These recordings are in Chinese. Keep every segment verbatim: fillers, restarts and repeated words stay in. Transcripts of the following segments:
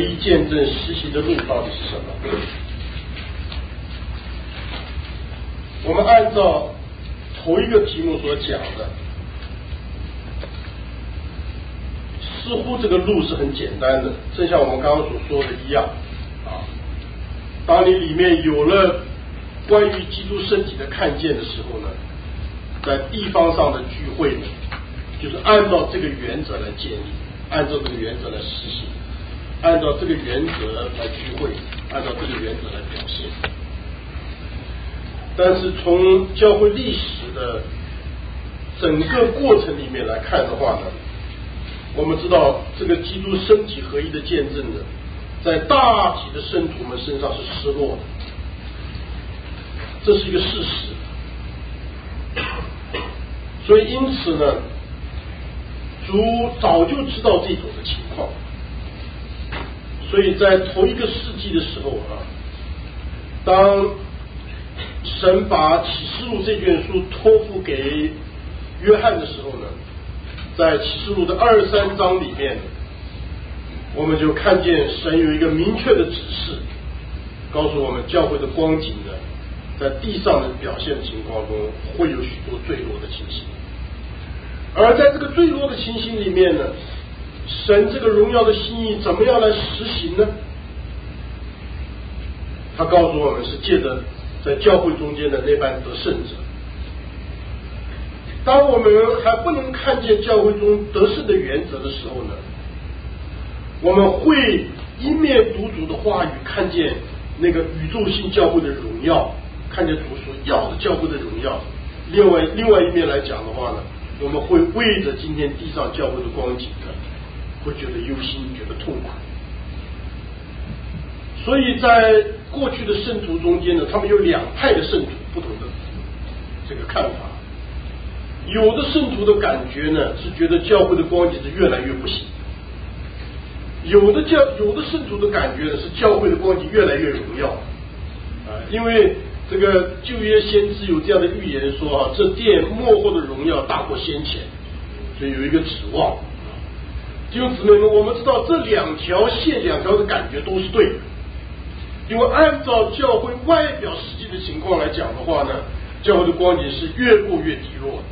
一见证实行的路到底是什么？我们按照头一个题目所讲的，似乎这个路是很简单的，正像我们刚刚所说的一样啊。当你里面有了关于基督圣体的看见的时候呢，在地方上的聚会呢，就是按照这个原则来建立，按照这个原则来实行，按照这个原则来聚会，按照这个原则来表现。但是从教会历史的整个过程里面来看的话呢，我们知道这个基督身体合一的见证呢，在大体的圣徒们身上是失落的，这是一个事实。所以因此呢，主早就知道这种的情况，所以在头一个世纪的时候啊，当神把启示录这卷书托付给约翰的时候呢，在启示录的二十三章里面，我们就看见神有一个明确的指示，告诉我们教会的光景呢，在地上的表现情况中会有许多坠落的情形。而在这个坠落的情形里面呢，神这个荣耀的心意怎么样来实行呢？他告诉我们是借着在教会中间的那班得胜者。当我们还不能看见教会中得胜的原则的时候呢，我们会一面读主的话语，看见那个宇宙性教会的荣耀，看见主所要的教会的荣耀。另外另外一面来讲的话呢，我们会为着今天地上教会的光景呢，会觉得忧心，觉得痛苦。所以在过去的圣徒中间呢，他们有两派的圣徒不同的这个看法。有的圣徒的感觉呢，是觉得教会的光景是越来越不行；有的教有的圣徒的感觉呢，是教会的光景越来越荣耀啊，因为这个旧约先知有这样的预言说啊，这殿末后的荣耀大过先前，所以有一个指望。弟兄姊妹们，我们知道这两条线两条的感觉都是对的，因为按照教会外表实际的情况来讲的话呢，教会的光景是越过越低落的。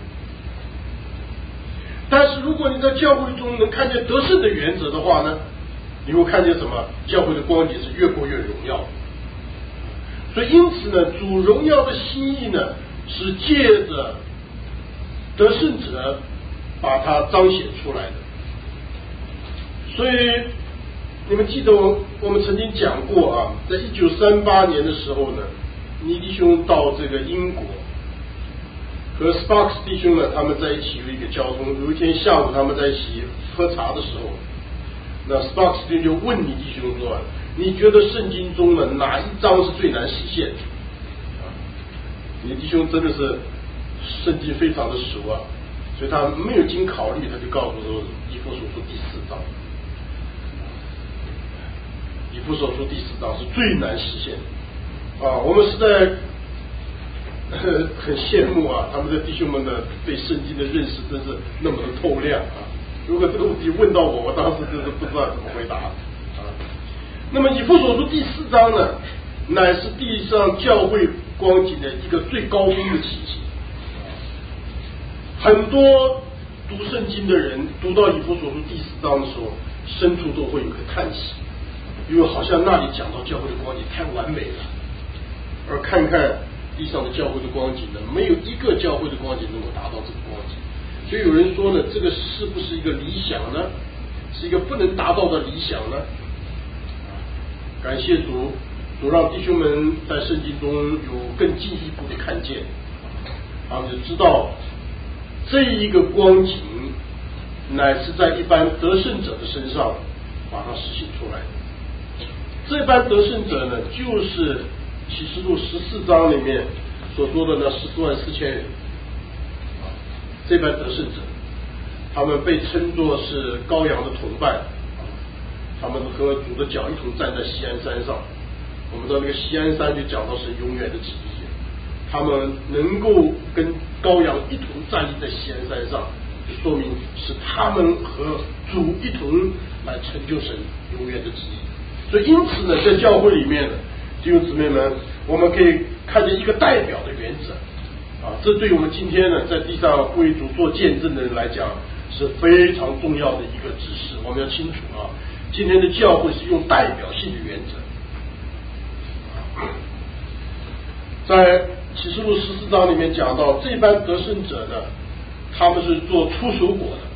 但是如果你在教会中能看见得胜的原则的话呢，你会看见什么？教会的光景是越过越荣耀的。所以因此呢，主荣耀的心意呢，是借着得胜者把它彰显出来的。所以你们记得我我们曾经讲过啊，在一九三八年的时候呢，尼弟兄到这个英国，和 Sparks 弟兄呢，他们在一起有一个交通。有一天下午他们在一起喝茶的时候，那 Sparks 弟兄就问尼弟兄说，你觉得圣经中呢哪一章是最难实现的？啊，尼弟兄真的是圣经非常的熟啊，所以他没有经考虑，他就告诉说以弗所书第四章。以弗所书第四章是最难实现的啊！我们实在呵很羡慕啊，他们的弟兄们的对圣经的认识真是那么的透亮啊！如果这个问题问到我，我当时真是不知道怎么回答啊。那么以弗所书第四章呢，乃是地上教会光景的一个最高峰的情形。很多读圣经的人读到以弗所书第四章的时候，深处都会有个叹息。因为好像那里讲到教会的光景太完美了，而看看地上的教会的光景呢，没有一个教会的光景能够达到这个光景。所以有人说呢，这个是不是一个理想呢？是一个不能达到的理想呢？感谢主，主让弟兄们在圣经中有更进一步的看见，他们就知道这一个光景乃是在一般得胜者的身上把它实行出来的。这班得胜者呢，就是启示录十四章里面所说的那十四万四千人啊，这班得胜者，他们被称作是羔羊的同伴，他们和主的脚一同站在锡安山上。我们知道那个锡安山就讲到是永远的旨意，他们能够跟羔羊一同站立在锡安山上，就说明是他们和主一同来成就神永远的旨意。 所以因此呢，在教会里面呢，弟兄姊妹们，我们可以看见一个代表的原则啊，这对我们今天呢在地上为主做见证的人来讲是非常重要的一个指示。我们要清楚啊，今天的教会是用代表性的原则。在启示录十四章里面讲到，这班得胜者呢，他们是做出手果的。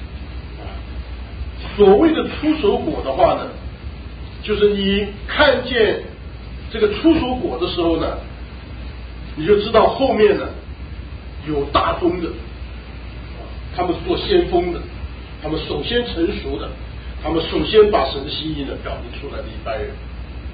所谓的出手果的话呢，就是你看见这个出手果的时候呢，你就知道后面呢有大功的，他们是做先锋的，他们首先成熟的，他们首先把神的心意呢表明出来的一般人。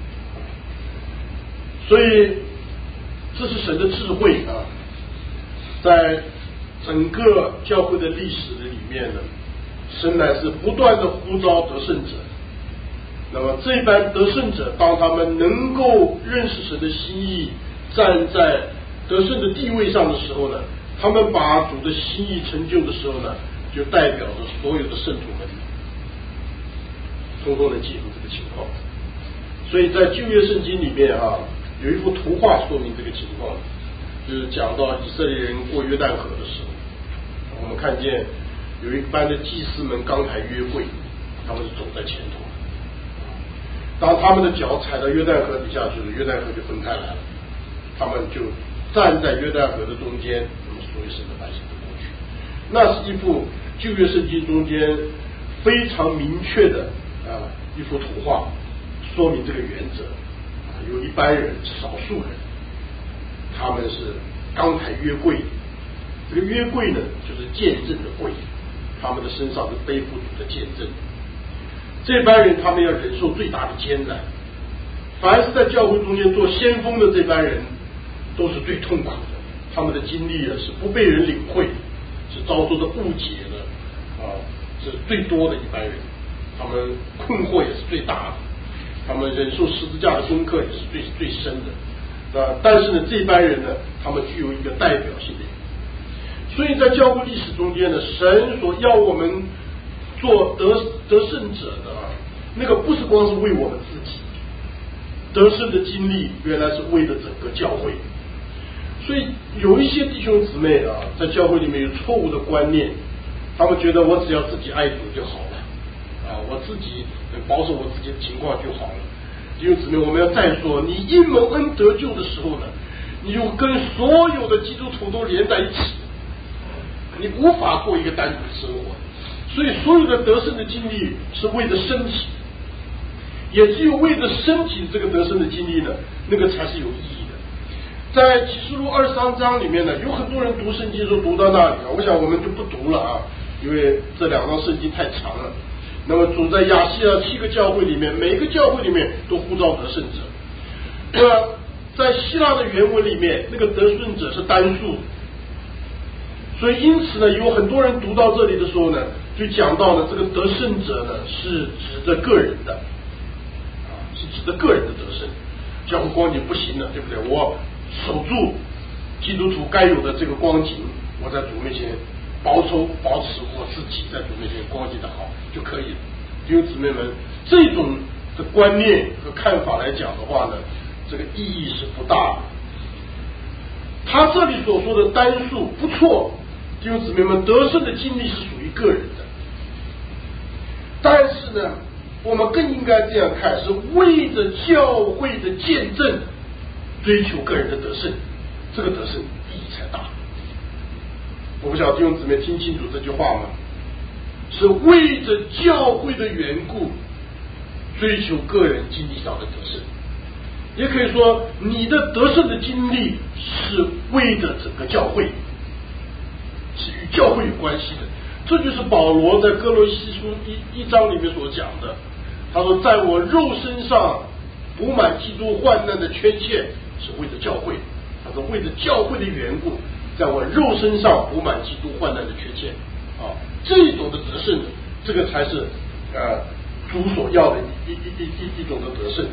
所以这是神的智慧啊，在整个教会的历史的里面呢，神乃是不断的呼召得胜者。那么这班得胜者，当他们能够认识神的心意，站在得胜的地位上的时候呢，他们把主的心意成就的时候呢，就代表着所有的圣徒们通通能记住这个情况。所以在旧约圣经里面啊，有一幅图画说明这个情况，就是讲到以色列人过约旦河的时候，我们看见有一班的祭司们刚抬约柜，他们是走在前头。当他们的脚踩到约旦河底下去了，约旦河就分开来了，他们就站在约旦河的中间，那么所有神的百姓就过去。那是一幅旧约圣经中间非常明确的啊一幅图画，说明这个原则。有一般人，少数人，他们是刚抬约柜，这个约柜呢就是见证的柜，他们的身上是背负主的见证。这班人他们要忍受最大的艰难，凡是在教会中间做先锋的这班人都是最痛苦的，他们的经历啊是不被人领会，是遭受的误解的啊是最多的一班人，他们困惑也是最大的，他们忍受十字架的功课也是最最深的啊。但是呢，这班人呢，他们具有一个代表性的，所以在教会历史中间呢，神所要我们做得得胜者的啊，那个不是光是为我们自己，得胜的经历原来是为了整个教会。所以有一些弟兄姊妹啊，在教会里面有错误的观念，他们觉得我只要自己爱主就好了啊，我自己保守我自己的情况就好了。弟兄姊妹，我们要再说，你因蒙恩得救的时候呢，你就跟所有的基督徒都连在一起，你无法过一个单独的生活。所以所有的得胜的经历是为了身体，也只有为了身体这个得胜的经历呢，那个才是有意义的。在启示录二十三章里面呢，有很多人读圣经说读到那里啊，我想我们就不读了啊，因为这两章圣经太长了。那么主在亚细亚七个教会里面，每个教会里面都呼召得胜者。那么在希腊的原文里面，那个得胜者是单数，所以因此呢，有很多人读到这里的时候呢，就讲到了这个得胜者呢是指的个人的啊，是指的个人的得胜。教会光景不行了，对不对？我守住基督徒该有的这个光景，我在主面前保守保持我自己在主面前光景的好就可以了。弟兄姊妹们，这种的观念和看法来讲的话呢，这个意义是不大的。他这里所说的单数不错，弟兄姊妹们，得胜的经历是属于个人的，但是呢，我们更应该这样看，是为着教会的见证追求个人的得胜，这个得胜意义才大。我不晓得弟兄姊妹听清楚这句话吗？是为着教会的缘故追求个人经历上的得胜，也可以说你的得胜的经历是为着整个教会，是与教会有关系的。这就是保罗在哥罗西书一一章里面所讲的，他说在我肉身上补满基督患难的缺陷是为着教会，他说为着教会的缘故，在我肉身上补满基督患难的缺陷啊，这种的得胜，这个才是呃主所要的一一一一一种的得胜。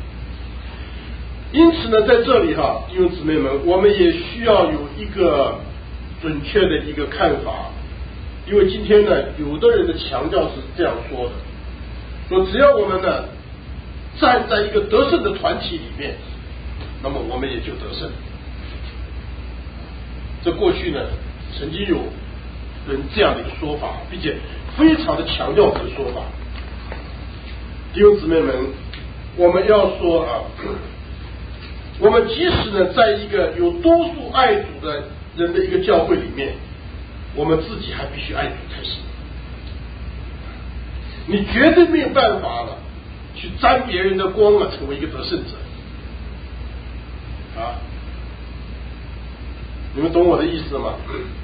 因此呢，在这里哈，弟兄姊妹们，我们也需要有一个准确的一个看法，因为今天呢，有的人的强调是这样说的，说只要我们呢站在一个得胜的团体里面，那么我们也就得胜。这过去呢，曾经有人这样的一个说法，并且非常的强调这个说法。弟兄姊妹们，我们要说啊，我们即使呢，在一个有多数爱主的人的一个教会里面，我们自己还必须爱主才行。你绝对没有办法了，去沾别人的光啊，成为一个得胜者啊！你们懂我的意思吗？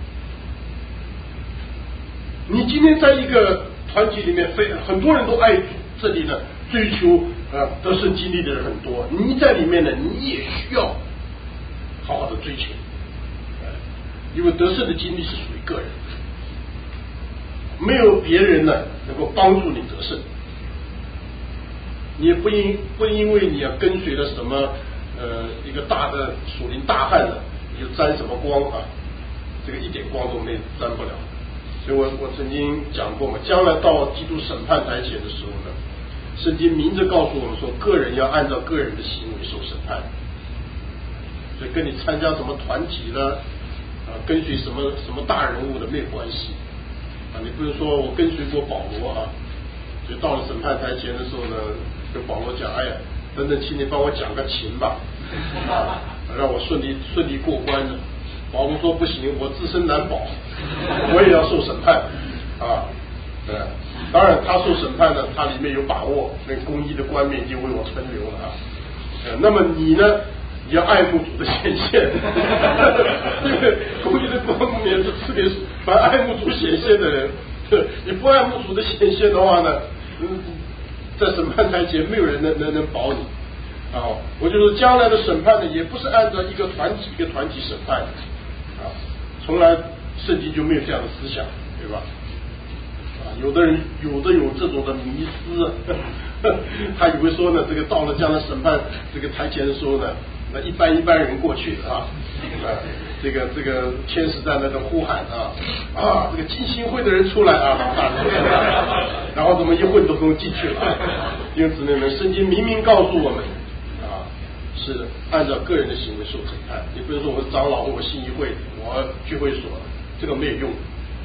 你今天在一个团体里面，非很多人都爱主，这里呢追求呃得胜经历的人很多，你在里面呢，你也需要好好的追求，因为得胜的经历是属于个人的，没有别人呢能够帮助你得胜。你也不因不因为你要跟随了什么呃一个大的属灵大汉呢，你就沾什么光啊？这个一点光都没沾不了。所以我我曾经讲过嘛，将来到基督审判台前的时候呢，圣经明着告诉我们说，个人要按照个人的行为受审判。所以跟你参加什么团体呢，啊，跟随什么什么大人物的没有关系啊。你不是说我跟随过保罗啊，所以到了审判台前的时候呢，跟保罗讲，哎呀，等等，请你帮我讲个情吧，啊，让我顺利顺利过关呢。保罗说不行，我自身难保，我也要受审判啊。对，当然他受审判呢，他里面有把握，那公义的冠冕已经为我存留了啊。呃，那么你呢，你要爱慕主的显现，公义的冠冕是赐给凡爱慕主显现的人。你不爱慕主的显现的话呢，嗯，在审判台前没有人能能能保你啊。我就说将来的审判呢，也不是按照一个团体一个团体审判的啊，从来圣经就没有这样的思想，对吧？啊，有的人有的有这种的迷思，呵呵，他以为说呢，这个到了将来审判这个台前的时候呢，那一般一般人过去啊，啊，这个这个天使在那个呼喊啊啊，这个浸信会的人出来啊，然后怎么一混都都进去了。因此呢，圣经明明告诉我们啊，是按照个人的行为受审判。你不是说我是长老，我信义会，我聚会所，这个没有用。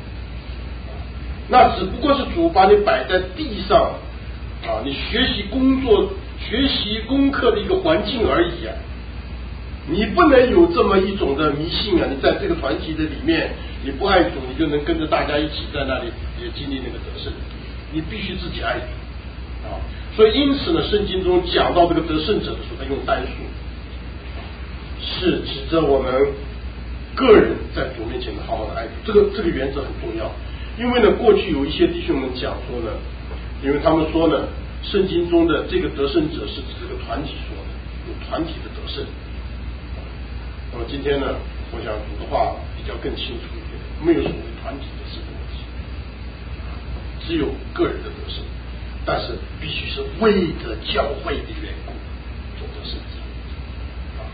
那只不过是主把你摆在地上啊，你学习工作、学习功课的一个环境而已啊。你不能有这么一种的迷信啊！你在这个团体的里面，你不爱主，你就能跟着大家一起在那里也经历那个得胜。你必须自己爱主啊！所以因此呢，圣经中讲到这个得胜者的时候，他用单数，是指着我们个人在主面前的好好的爱主。这个这个原则很重要。因为呢，过去有一些弟兄们讲说呢，因为他们说呢，圣经中的这个得胜者是指这个团体说的，有团体的得胜。那么今天呢，我想主的话比较更清楚一点，没有所谓团体的这个问题，只有个人的得胜，但是必须是为着教会的缘故做得胜者啊。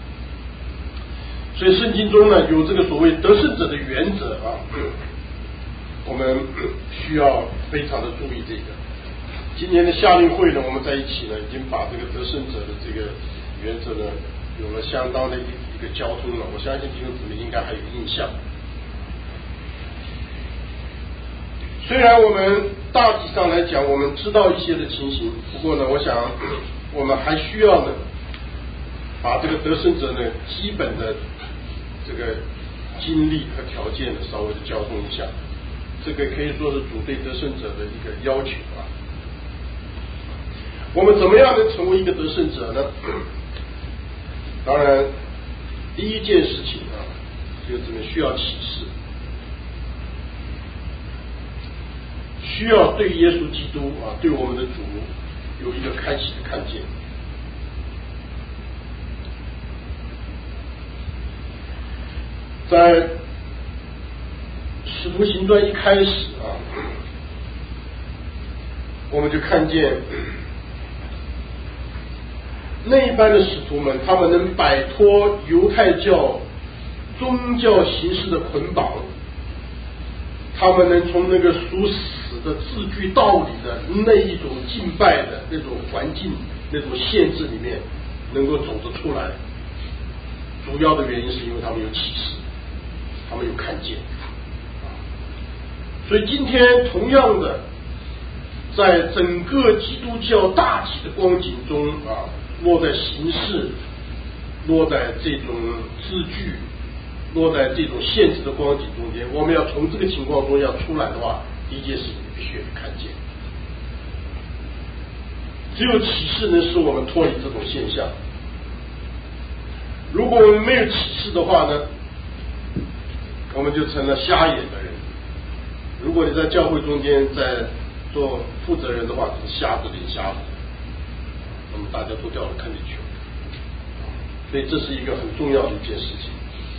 所以圣经中呢，有这个所谓得胜者的原则啊。我们需要非常的注意这个。今年的夏令会呢，我们在一起呢，已经把这个得胜者的这个原则呢，有了相当的一一个交通了。我相信弟兄姊妹应该还有印象。虽然我们大体上来讲，我们知道一些的情形，不过呢，我想我们还需要呢，把这个得胜者呢基本的这个经历和条件呢，稍微的交通一下。这个可以说是主对得胜者的一个要求啊。我们怎么样能成为一个得胜者呢？当然，第一件事情啊，就是怎么需要启示，需要对耶稣基督啊，对我们的主有一个开启的看见。在使徒行传一开始啊，我们就看见那一般的使徒们，他们能摆脱犹太教宗教形式的捆绑，他们能从那个属死的字句道理的那一种敬拜的那种环境那种限制里面能够走得出来，主要的原因是因为他们有启示，他们有看见。所以今天同样的，在整个基督教大体的光景中啊，落在形式，落在这种字句，落在这种现实的光景中间，我们要从这个情况中要出来的话，第一件事情必须要看见。只有启示能使我们脱离这种现象。如果我们没有启示的话呢，我们就成了瞎眼的人。如果你在教会中间在做负责人的话，就是瞎子领瞎子，那么大家都掉了坑里去了。所以这是一个很重要的一件事情。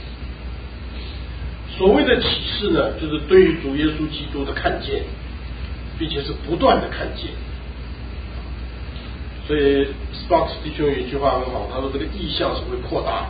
所谓的启示呢，就是对于主耶稣基督的看见，并且是不断的看见。所以 Sparks 弟兄有一句话很好，他说这个意象是会扩大，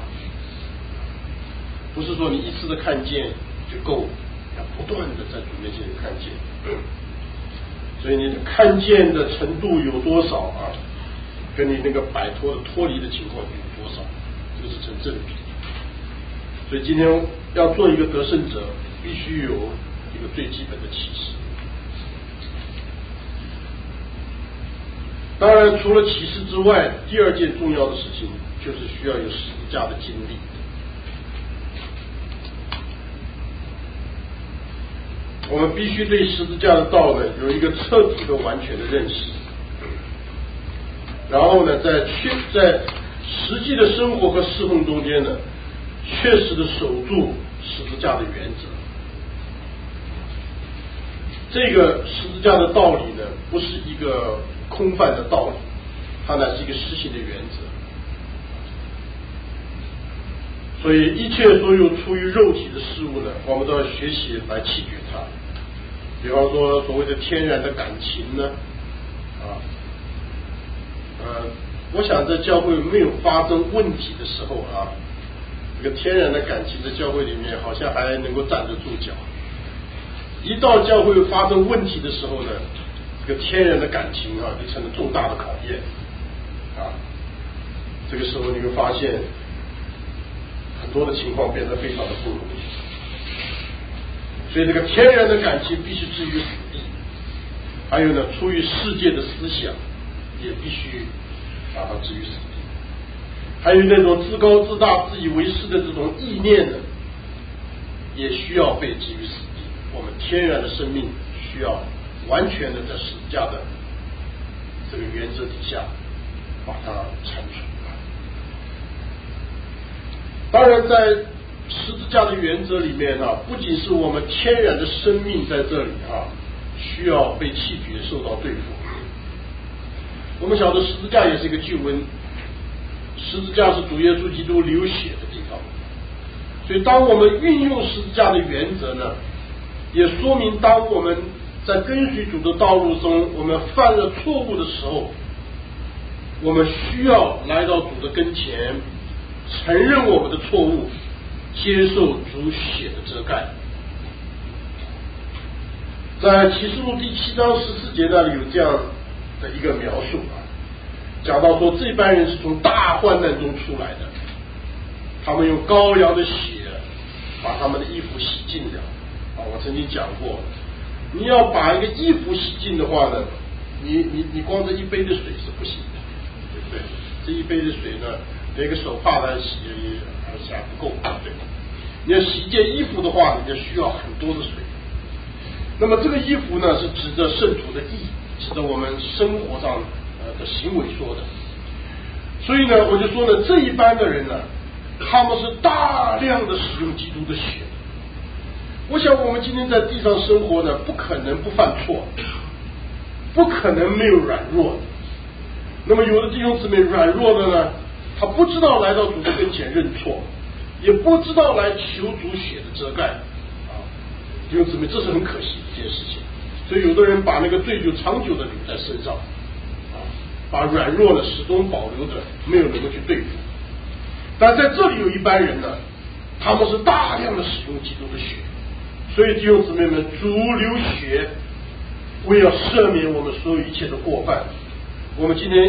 不是说你一次的看见就够，要不断的在主面前看见。所以你看见的程度有多少啊，跟你那个摆脱的脱离的情况有多少，这个是成正比。所以今天要做一个得胜者，必须有一个最基本的启示。当然除了启示之外，第二件重要的事情就是需要有十字架的经历。我们必须对十字架的道呢有一个彻底和完全的认识，然后呢在确在实际的生活和侍奉中间呢，确实的守住十字架的原则。这个十字架的道理呢，不是一个空泛的道理，它乃是一个实行的原则。所以一切所有出于肉体的事物呢，我们都要学习来弃绝它。比方说所谓的天然的感情呢，啊，呃，我想在教会没有发生问题的时候啊，这个天然的感情在教会里面好像还能够站得住脚。一到教会发生问题的时候呢，这个天然的感情啊就成了重大的考验啊。这个时候你会发现很多的情况变得非常的不容易。所以这个天然的感情必须置于死地，还有呢，出于世界的思想也必须把它置于死地，还有那种自高自大、自以为是的这种意念呢，也需要被置于死地。我们天然的生命需要完全的在十字架的这个原则底下把它铲除。当然在十字架的原则里面呢、啊，不仅是我们天然的生命在这里啊，需要被弃绝受到对付。我们晓得十字架也是一个救恩，十字架是主耶稣基督流血的地方。所以当我们运用十字架的原则呢，也说明当我们在跟随主的道路中，我们犯了错误的时候，我们需要来到主的跟前，承认我们的错误，接受主血的遮盖。在启示录第七章十四节那里有这样的一个描述啊，讲到说这班人是从大患难中出来的，他们用羔羊的血把他们的衣服洗净了啊。我曾经讲过，你要把一个衣服洗净的话呢，你你你光这一杯的水是不行的，对不对？这一杯的水呢，连个手帕来洗也还不够，对。你要洗一件衣服的话，你就需要很多的水。那么这个衣服呢，是指着圣徒的义，指着我们生活上呃的行为说的。所以呢，我就说呢，这一般的人呢，他们是大量的使用基督的血。我想我们今天在地上生活呢，不可能不犯错，不可能没有软弱的。那么有的弟兄姊妹软弱的呢，他不知道来到主的跟前认错，也不知道来求主血的遮盖啊，弟兄姊妹，这是很可惜的一件事情。所以有的人把那个罪就长久的留在身上啊，把软弱呢始终保留着，没有能够去对付。但在这里有一般人呢，他们是大量的使用基督的血，所以弟兄姊妹们，主流血为了赦免我们所有一切的过犯。我们今天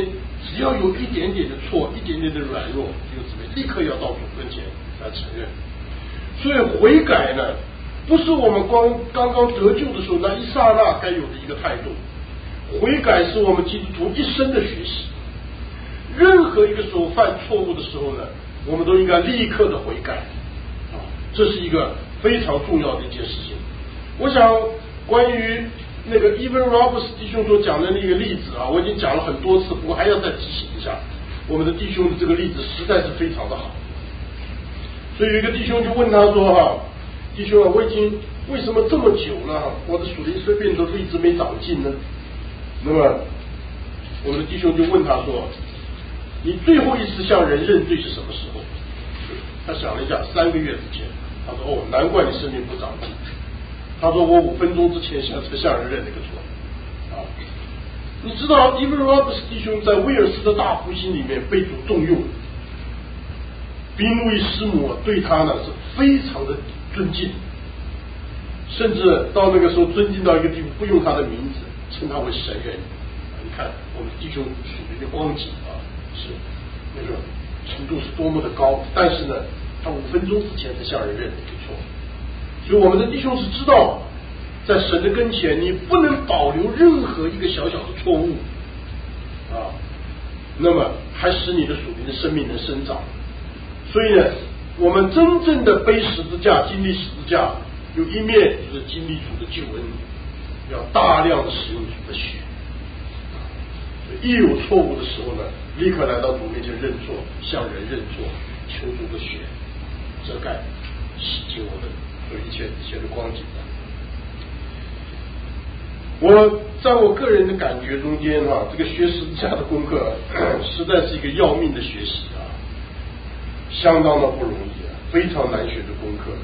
只要有一点点的错，一点点的软弱，弟兄姊妹立刻要到主跟前来承认。所以悔改呢，不是我们光刚刚得救的时候那一刹那该有的一个态度，悔改是我们基督徒一生的学习。任何一个时候犯错误的时候呢，我们都应该立刻的悔改啊，这是一个非常重要的一件事情。我想关于那个 Evan Roberts 弟兄所讲的那个例子啊，我已经讲了很多次，不过还要再提醒一下，我们的弟兄的这个例子实在是非常的好。所以有一个弟兄就问他说哈，弟兄啊，我已经为什么这么久了，我的属灵生命都一直没长进呢？那么我们的弟兄就问他说，你最后一次向人认罪是什么时候？他想了一下，三个月之前。他说哦，难怪你生命不长进。他说我五分钟之前向才向人认了个错啊。你知道 Evan Roberts 弟兄在威尔斯的大复兴里面被主重用，宾路易师母对他呢是非常的尊敬，甚至到那个时候尊敬到一个地步，不用他的名字，称他为神人。你看我们弟兄属于的光景啊，是那个程度是多么的高，但是呢，他五分钟之前才向人认了一个错。所以我们的弟兄是知道，在神的跟前，你不能保留任何一个小小的错误啊，那么还使你的属灵的生命能生长。所以呢，我们真正的背十字架、经历十字架，有一面就是经历主的救恩，要大量的使用主的血。一有错误的时候呢，立刻来到主面前认错，向人认错，求主的血遮盖洗净我们和一切一切的光景。我在我个人的感觉中间啊，这个学十字架的功课实在是一个要命的学习啊，相当的不容易啊，非常难学的功课。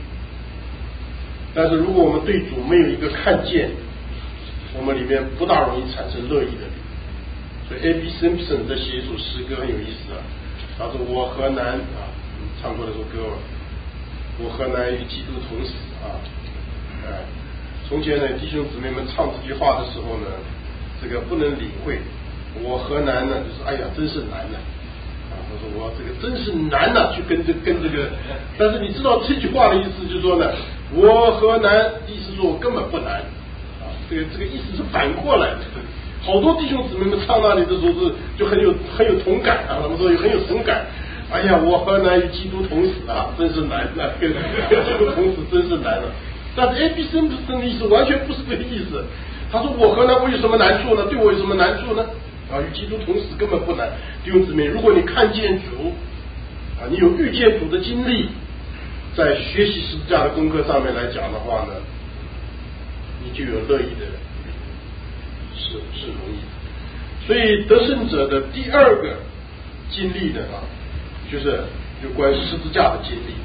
但是如果我们对主没有一个看见，我们里面不大容易产生乐意的灵。所以 A B Simpson 在写一首诗歌很有意思啊，他说我和南啊，唱过那首歌嘛，我和南与基督同死啊，哎，从前呢弟兄姊妹们唱这句话的时候呢，这个不能领会，我和南呢就是哎呀真是难呐啊，他说我这个真是难呐，去跟这跟这个，但是你知道这句话的意思就是说呢，我和南意思说我根本不难啊，这个这个意思是反过来的。好多弟兄姊妹们唱那里的时候是就很有很有同感啊，他们说很有同感。哎呀，我和难与基督同死啊，真是难啊！跟基督同死真是难了。但是 A B C 的意思完全不是这个意思。他说我和难我有什么难处呢？对我有什么难处呢？啊，与基督同死根本不难。弟兄姊妹，如果你看见主啊，你有遇见主的经历，在学习十字架的功课上面来讲的话呢，你就有乐意的。是是容易的，所以得胜者的第二个经历的啊，就是有关十字架的经历。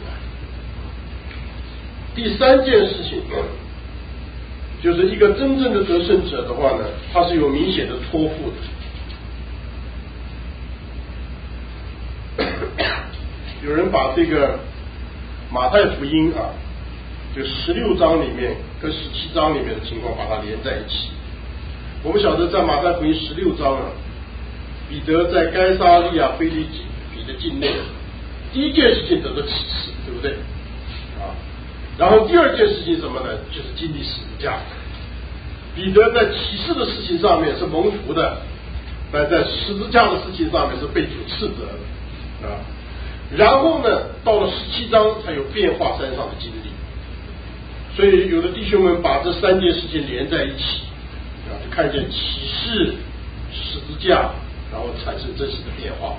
第三件事情，就是一个真正的得胜者的话呢，他是有明显的托付的。有人把这个马太福音啊，就十六章里面跟十七章里面的情况把它连在一起。我们晓得在马太福音十六章啊，彼得在该撒利亚腓立比的境内，第一件事情得到启示，对不对啊？然后第二件事情什么呢？就是经历十字架。彼得在启示的事情上面是蒙福的，但在十字架的事情上面是被主斥责的啊。然后呢，到了十七章才有变化山上的经历。所以有的弟兄们把这三件事情连在一起。就看见启示、十字架，然后产生真实的变化。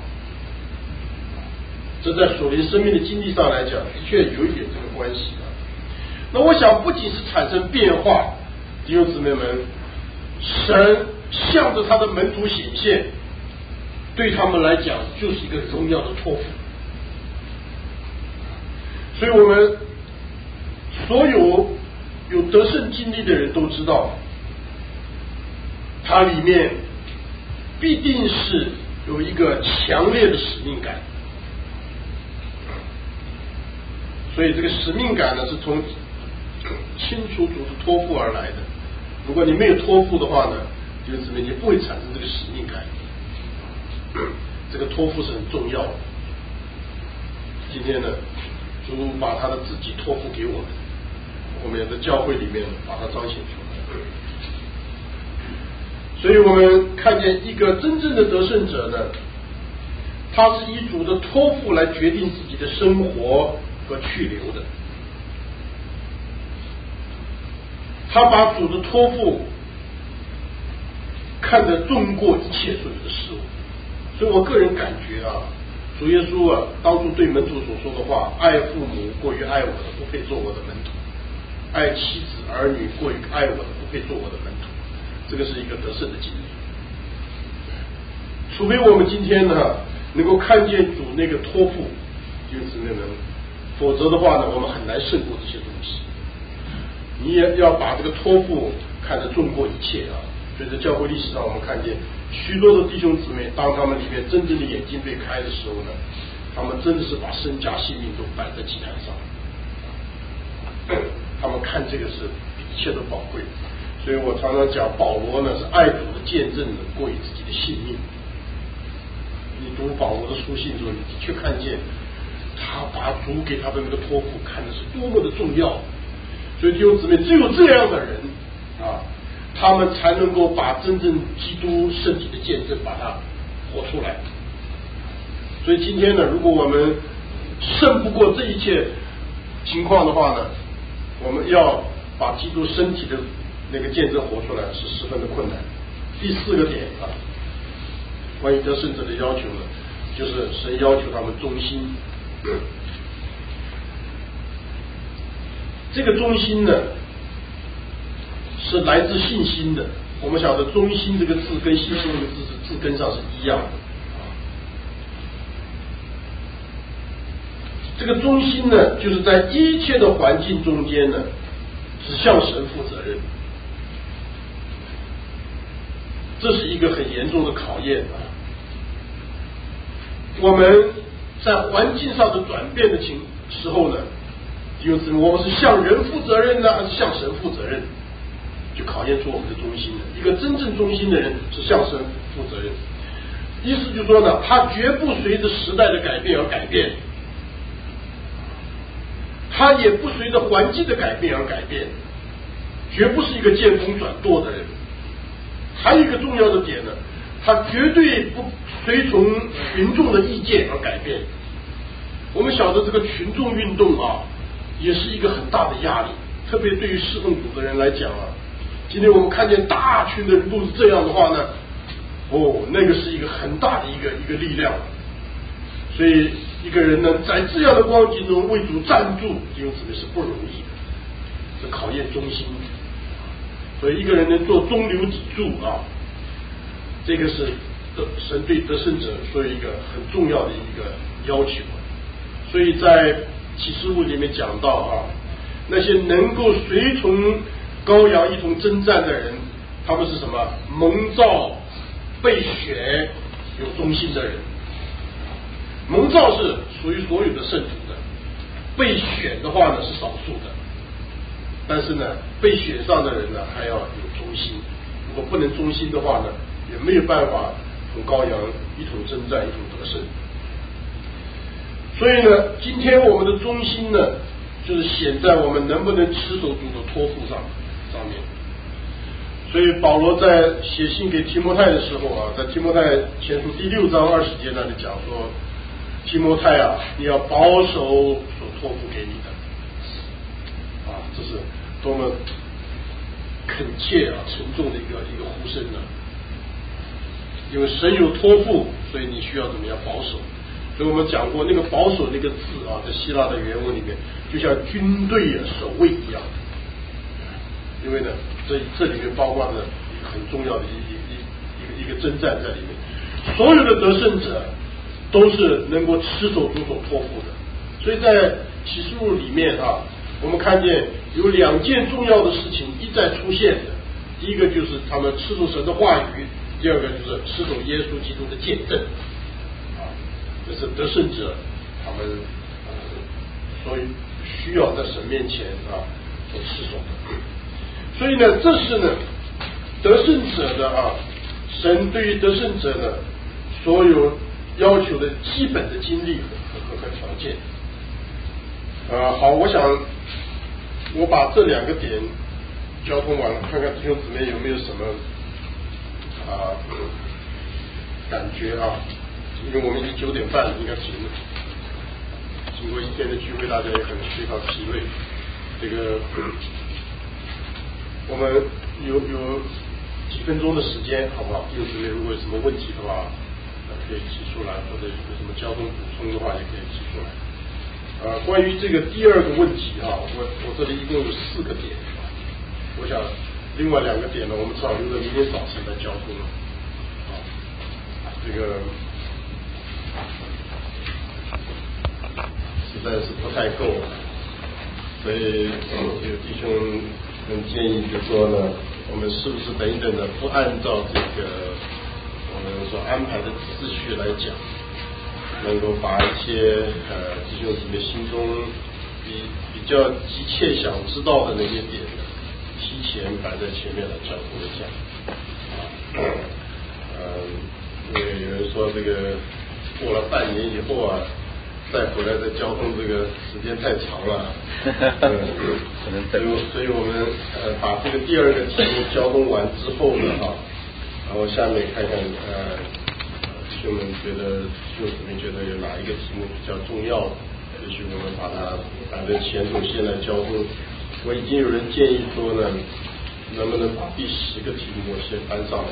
这在属灵生命的经历上来讲，的确有一点这个关系的。那我想，不仅是产生变化，弟兄姊妹们，神向着他的门徒显现，对他们来讲就是一个荣耀的托付。所以我们所有有得胜经历的人都知道，它里面必定是有一个强烈的使命感，所以这个使命感呢是从清楚主是托付而来的。如果你没有托付的话呢，就是姊妹你不会产生这个使命感。 个托付是很重要的。今天呢，主把他的自己托付给我们，我们也在教会里面把它彰显出来。所以我们看见一个真正的得胜者呢，他是以主的托付来决定自己的生活和去留的。他把主的托付看得重过一切所有的事物。所以我个人感觉啊，主耶稣啊当初对门徒所说的话，爱父母过于爱我的，不配做我的门徒；爱妻子儿女过于爱我的，不配做我的门徒。这个是一个得胜的经历。除非我们今天呢能够看见主那个托付，就是那能，否则的话呢，我们很难胜过这些东西。你也要把这个托付看得重过一切啊！所以在教会历史上，我们看见许多的弟兄姊妹，当他们里面真正的眼睛被开的时候呢，他们真的是把身家性命都摆在祭坛上，他们看这个是比一切都宝贵。所以我常常讲，保罗呢是爱主的见证人，过于自己的性命。你读保罗的书信中，你的确看见他把主给他的那个托付看的是多么的重要。所以弟兄姊妹，只有这样的人啊，他们才能够把真正基督身体的见证把它活出来。所以今天呢，如果我们胜不过这一切情况的话呢，我们要把基督身体的那个见证活出来是十分的困难。第四个点啊，关于得胜者的要求呢，就是神要求他们忠心。这个忠心呢，是来自信心的。我们晓得忠心这个字跟信心这个字是字根上是一样的。这个忠心呢，就是在一切的环境中间呢，只向神负责任。这是一个很严重的考验啊！我们在环境上的转变的情时候呢，就是我们是向人负责任呢，还是向神负责任，就考验出我们的忠心了。一个真正忠心的人是向神负责任，意思就是说呢，他绝不随着时代的改变而改变，他也不随着环境的改变而改变，绝不是一个见风转舵的人。还有一个重要的点呢，他绝对不随从群众的意见而改变。我们晓得这个群众运动啊，也是一个很大的压力，特别对于侍奉主的人来讲啊。今天我们看见大群的人都是这样的话呢，哦，那个是一个很大的一个一个力量。所以一个人呢，在这样的光景中为主站住，弟兄姊妹是不容易的，是考验忠心。所以一个人能做中流砥柱啊，这个是神对得胜者所有一个很重要的一个要求。所以在启示录里面讲到啊，那些能够随从羔羊一同征战的人，他们是什么？蒙召、被选、有忠心的人。蒙召是属于所有的圣徒的，被选的话呢是少数的。但是呢，被选上的人呢，还要有忠心。如果不能忠心的话呢，也没有办法同羔羊一同征战，一同得胜。所以呢，今天我们的忠心呢，就是显在我们能不能持守主的托付上上面。所以保罗在写信给提摩太的时候啊，在提摩太前书第六章二十节那里讲说，提摩太啊，你要保守所托付给你的。啊，这是多么恳切啊、沉重的一个一个呼声呢！因为神有托付，所以你需要怎么样保守？所以我们讲过，那个保守那个字啊，在希腊的原文里面，就像军队啊守卫一样。因为呢，这这里面包括着很重要的一一一一个一个征战在里面。所有的得胜者都是能够持守主所托付的。所以在启示录里面啊，我们看见有两件重要的事情一再出现的。第一个就是他们持守神的话语，第二个就是持守耶稣基督的见证。啊，这是得胜者他们呃所以需要在神面前啊所持守的。所以呢，这是呢得胜者的啊，神对于得胜者呢所有要求的基本的经历和和和条件。呃，好，我想我把这两个点交通完，看看弟兄姊妹有没有什么啊、呃、感觉啊？因为我们已经九点半应该停了，经过一天的聚会，大家也可能非常疲惫。这个我们有有几分钟的时间，好不好？弟兄姊妹如果有什么问题的话，呃，可以提出来，或者有什么交通补充的话，也可以提出来。呃，关于这个第二个问题哈、啊，我我这里一共有四个点，我想另外两个点呢，我们只好留着明天早晨来交通了。啊，这个实在是不太够，所以有弟兄们建议就说呢，我们是不是等一等呢，不按照这个我们所安排的次序来讲？能够把一些呃弟兄姊妹心中比比较急切想知道的那些点呢，提前摆在前面来交通的讲啊，嗯，因为有人说这个过了半年以后啊，再回来再交通这个时间太长了，嗯，所以所以我们呃把这个第二个题目交通完之后呢哈，然后下面看看呃。弟兄们觉得，弟兄姊妹觉得有哪一个题目比较重要的？也许我们把它摆在前头先来交通。我已经有人建议说呢，能不能把第十个题目先搬上来？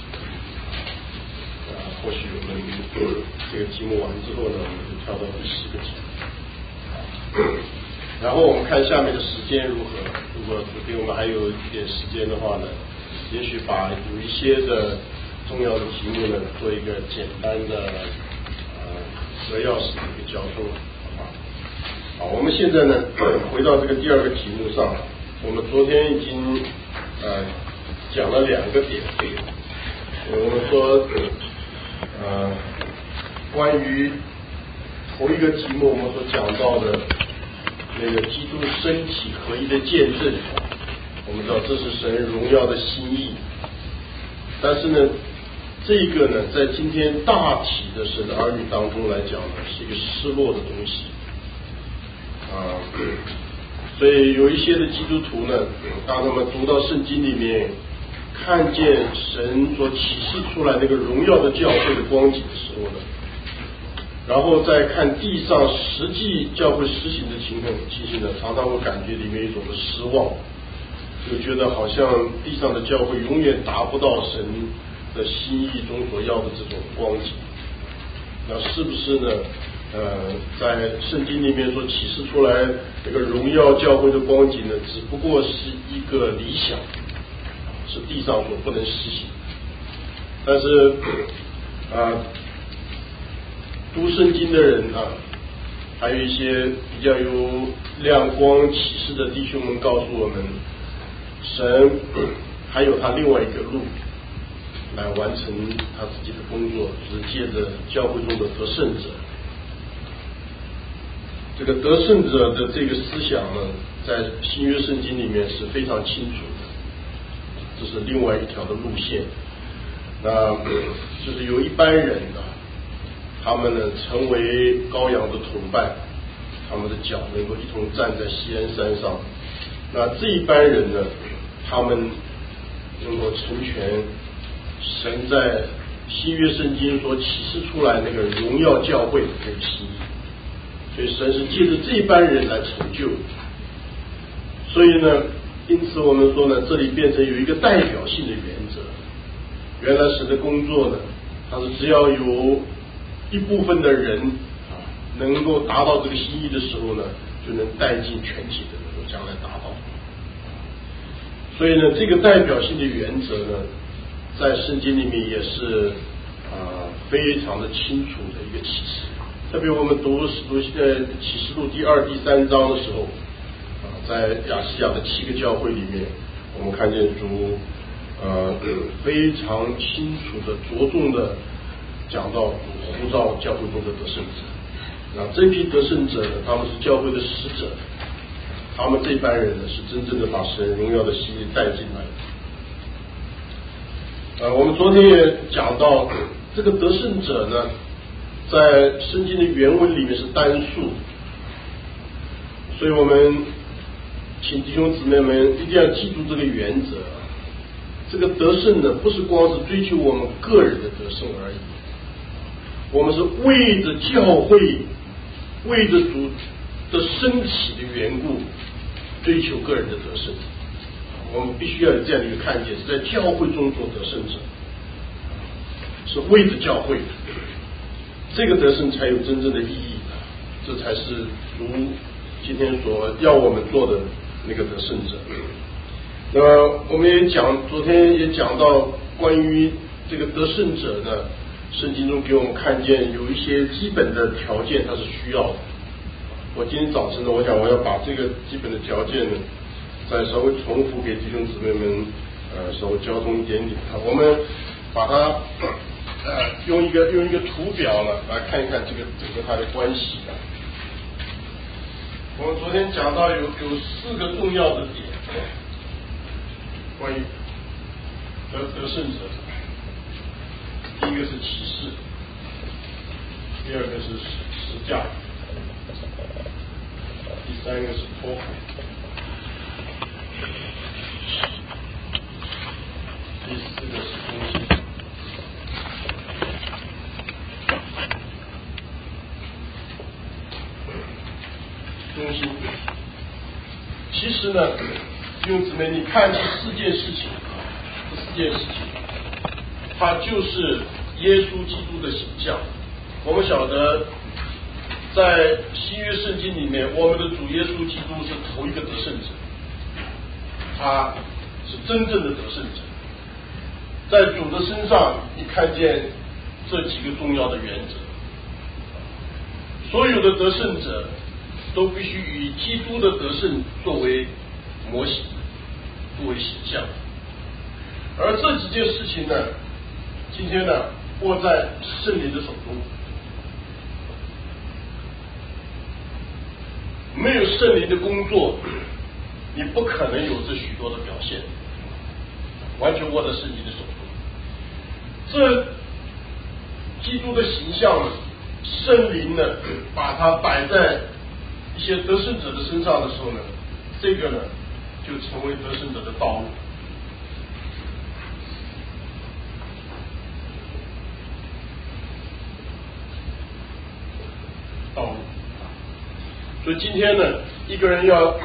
啊，或许我们这个题目完之后呢，我们就跳到第十个题目。然后我们看下面的时间如何。如果给我们还有一点时间的话呢，也许把有一些的重要的题目呢，做一个简单的呃扼要式的一个交通，好吧？好，我们现在呢回到这个第二个题目上，我们昨天已经呃讲了两个点，我们说呃关于头一个题目我们所讲到的那个基督身体合一的见证，我们知道这是神荣耀的心意，但是呢。这个呢，在今天大体的神的儿女当中来讲呢，是一个失落的东西啊。所以有一些的基督徒呢，当他们读到圣经里面，看见神所启示出来那个荣耀的教会的光景的时候呢，然后再看地上实际教会施行的情况情形呢，常常会感觉里面一种的失望，就觉得好像地上的教会永远达不到神的心意中所要的这种光景，那是不是呢？呃，在圣经里面所启示出来这个荣耀教会的光景呢，只不过是一个理想，是地上所不能实行。但是啊，读圣经的人啊，还有一些比较有亮光启示的弟兄们告诉我们，神还有他另外一个路来完成他自己的工作，就是借着教会中的得胜者。这个得胜者的这个思想呢，在新约圣经里面是非常清楚的，这是另外一条的路线。那就是有一般人啊，他们呢成为羔羊的同伴，他们的脚能够一同站在锡安山上。那这一般人呢，他们能够成全神在新约圣经所启示出来那个荣耀教会的那个心意，所以神是借着这一班人来成就。所以呢，因此我们说呢，这里变成有一个代表性的原则。原来神的工作呢，它是只要有一部分的人啊能够达到这个心意的时候呢，就能带进全体的能够将来达到。所以呢，这个代表性的原则呢，在圣经里面也是啊、呃、非常的清楚的一个启示。特别我们读使徒呃启示录第二、第三章的时候啊，在亚细亚的七个教会里面，我们看见主呃非常清楚的着重的讲到主呼召教会中的得胜者。那这批得胜者呢，他们是教会的使者，他们这班人呢是真正的把神荣耀的心意带进来的。呃，我们昨天也讲到，这个得胜者呢， 在圣经的原文里面是单数，所以我们请弟兄姊妹们一定要记住这个原则。这个得胜呢，不是光是追求我们个人的得胜而已，我们是为着教会，为着主的身体的缘故，追求个人的得胜。我们必须要有这样的一个看见，是在教会中做得胜者，是为着教会，这个得胜才有真正的意义，这才是主今天所要我们做的那个得胜者。那么我们也讲，昨天也讲到关于这个得胜者呢，圣经中给我们看见有一些基本的条件，它是需要的。我今天早晨呢，我想我要把这个基本的条件呢，再稍微重复给弟兄姊妹们，呃，稍微交通一点点。我们把它呃用一个用一个图表呢来看一看这个整个它的关系。我们昨天讲到有有四个重要的点。关于得得胜者，第一个是启示，第二个是实价，第三个是托付，第四个是忠心。忠心，其实呢，弟兄姊妹，你看这四件事情，这四件事情，它就是耶稣基督的形象。我们晓得，在新约圣经里面，我们的主耶稣基督是头一个得胜者，他是真正的得胜者。在主的身上，你看见这几个重要的原则。所有的得胜者都必须以基督的得胜作为模型，作为形象。而这几件事情呢，今天呢握在圣灵的手中，没有圣灵的工作，你不可能有这许多的表现，完全握在圣灵的手中。这基督的形象呢，圣灵呢把它摆在一些得胜者的身上的时候呢，这个呢就成为得胜者的道路。道路。所以今天呢，一个人要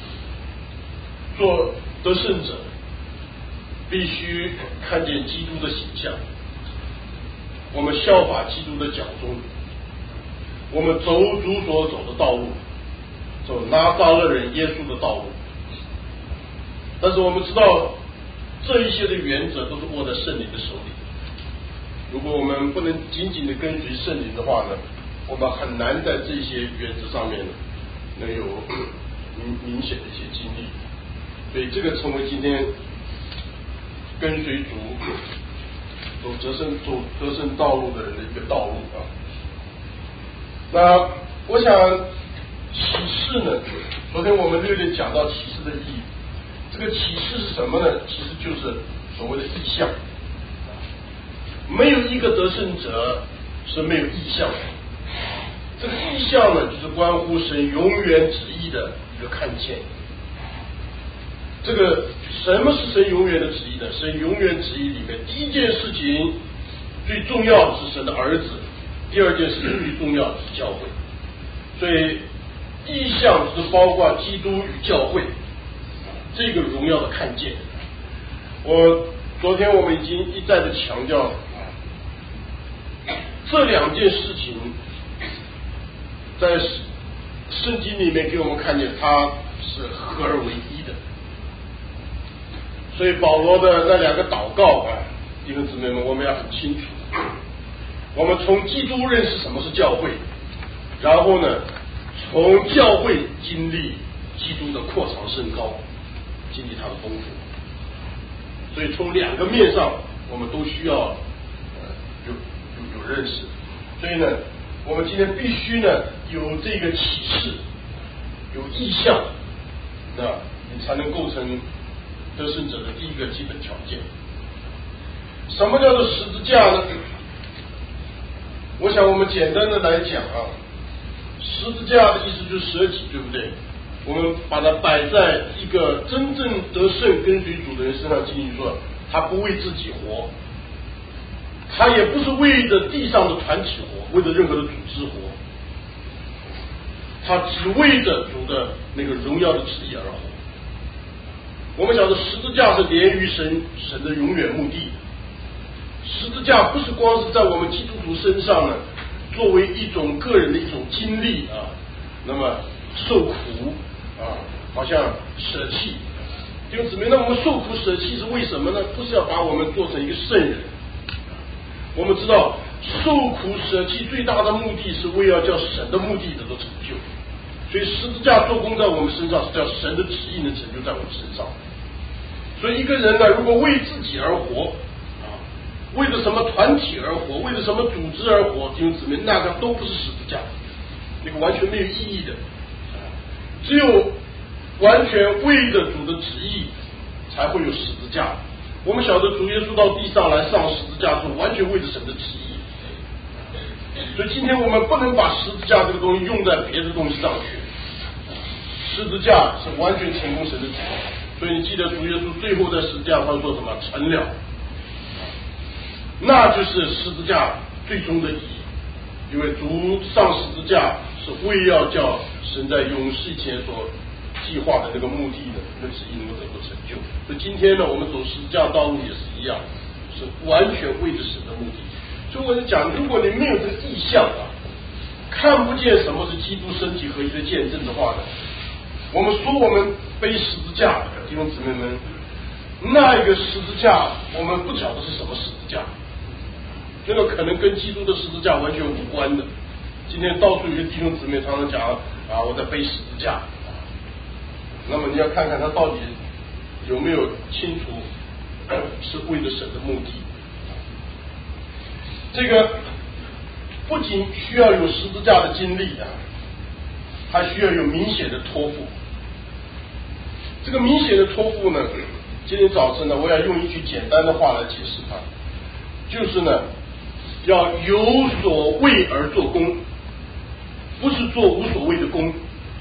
做得胜者，必须看见基督的形象。我们效法基督的脚踪，我们走主所走的道路，走拿撒勒人耶稣的道路。但是我们知道，这一些的原则都是握在圣灵的手里。如果我们不能紧紧的跟随圣灵的话呢，我们很难在这些原则上面呢能有明明显的一些经历。所以这个成为今天跟随主走得胜走得胜道路的人的一个道路啊。那我想启示呢，昨天我们略略讲到启示的意义。这个启示是什么呢？其实就是所谓的意象。没有一个得胜者是没有意象的。这个意象呢，就是关乎神永远旨意的一个看见。这个什么是神永远的旨意呢？神永远旨意里面，第一件事情最重要的是神的儿子，第二件事情最重要的是教会。所以意象是包括基督与教会这个荣耀的看见。我昨天我们已经一再的强调了，这两件事情在圣经里面给我们看见它是合而为一的。所以保罗的那两个祷告啊，弟兄姊妹们，我们要很清楚，我们从基督认识什么是教会，然后呢从教会经历基督的扩长升高，经历它的丰富。所以从两个面上我们都需要呃有有有认识。所以呢我们今天必须呢有这个启示，有意象，那你才能构成得胜者的第一个基本条件。什么叫做十字架呢？ 我想我们简单的来讲啊，十字架的意思就是舍己，对不对？我们把它摆在一个真正得胜跟随主的人身上进行说，他不为自己活，他也不是为着地上的团体活，为着任何的组织活，他只为着主的那个荣耀的旨意而活。我们晓得十字架是连于神神的永远目的，十字架不是光是在我们基督徒身上呢，作为一种个人的一种经历啊，那么受苦啊，好像舍弃。弟兄姊妹，那我们受苦舍弃是为什么呢？不是要把我们做成一个圣人。我们知道受苦舍弃最大的目的是为要叫神的目的得到成就，所以十字架做工在我们身上是叫神的旨意能成就在我们身上。所以一个人呢，如果为自己而活啊，为了什么团体而活，为了什么组织而活，弟兄姊妹，那个都不是十字架，那个完全没有意义的。只有完全为着主的旨意才会有十字架。我们晓得主耶稣到地上来上十字架是完全为着神的旨意，所以今天我们不能把十字架这个东西用在别的东西上去，十字架是完全成功神的旨意。所以你记得主耶稣最后在十字架上说什么？成了，那就是十字架最终的意义。因为主上十字架是为要叫神在永世以前所计划的那个目的的那旨意能够得到成就。所以今天呢，我们走十字架道路也是一样，是完全为着神的目的。所以我就讲，如果你没有这个意向啊，看不见什么是基督身体合一的见证的话呢，我们说我们背十字架，弟兄姊妹们，那一个十字架我们不晓得是什么十字架，这个可能跟基督的十字架完全无关的。今天到处有些弟兄姊妹常常讲啊，我在背十字架，那么你要看看他到底有没有清楚是为了神的目的。这个不仅需要有十字架的经历啊，还需要有明显的托付。这个明显的托付呢，今天早晨呢，我要用一句简单的话来解释它，就是呢，要有所谓而做工，不是做无所谓的工。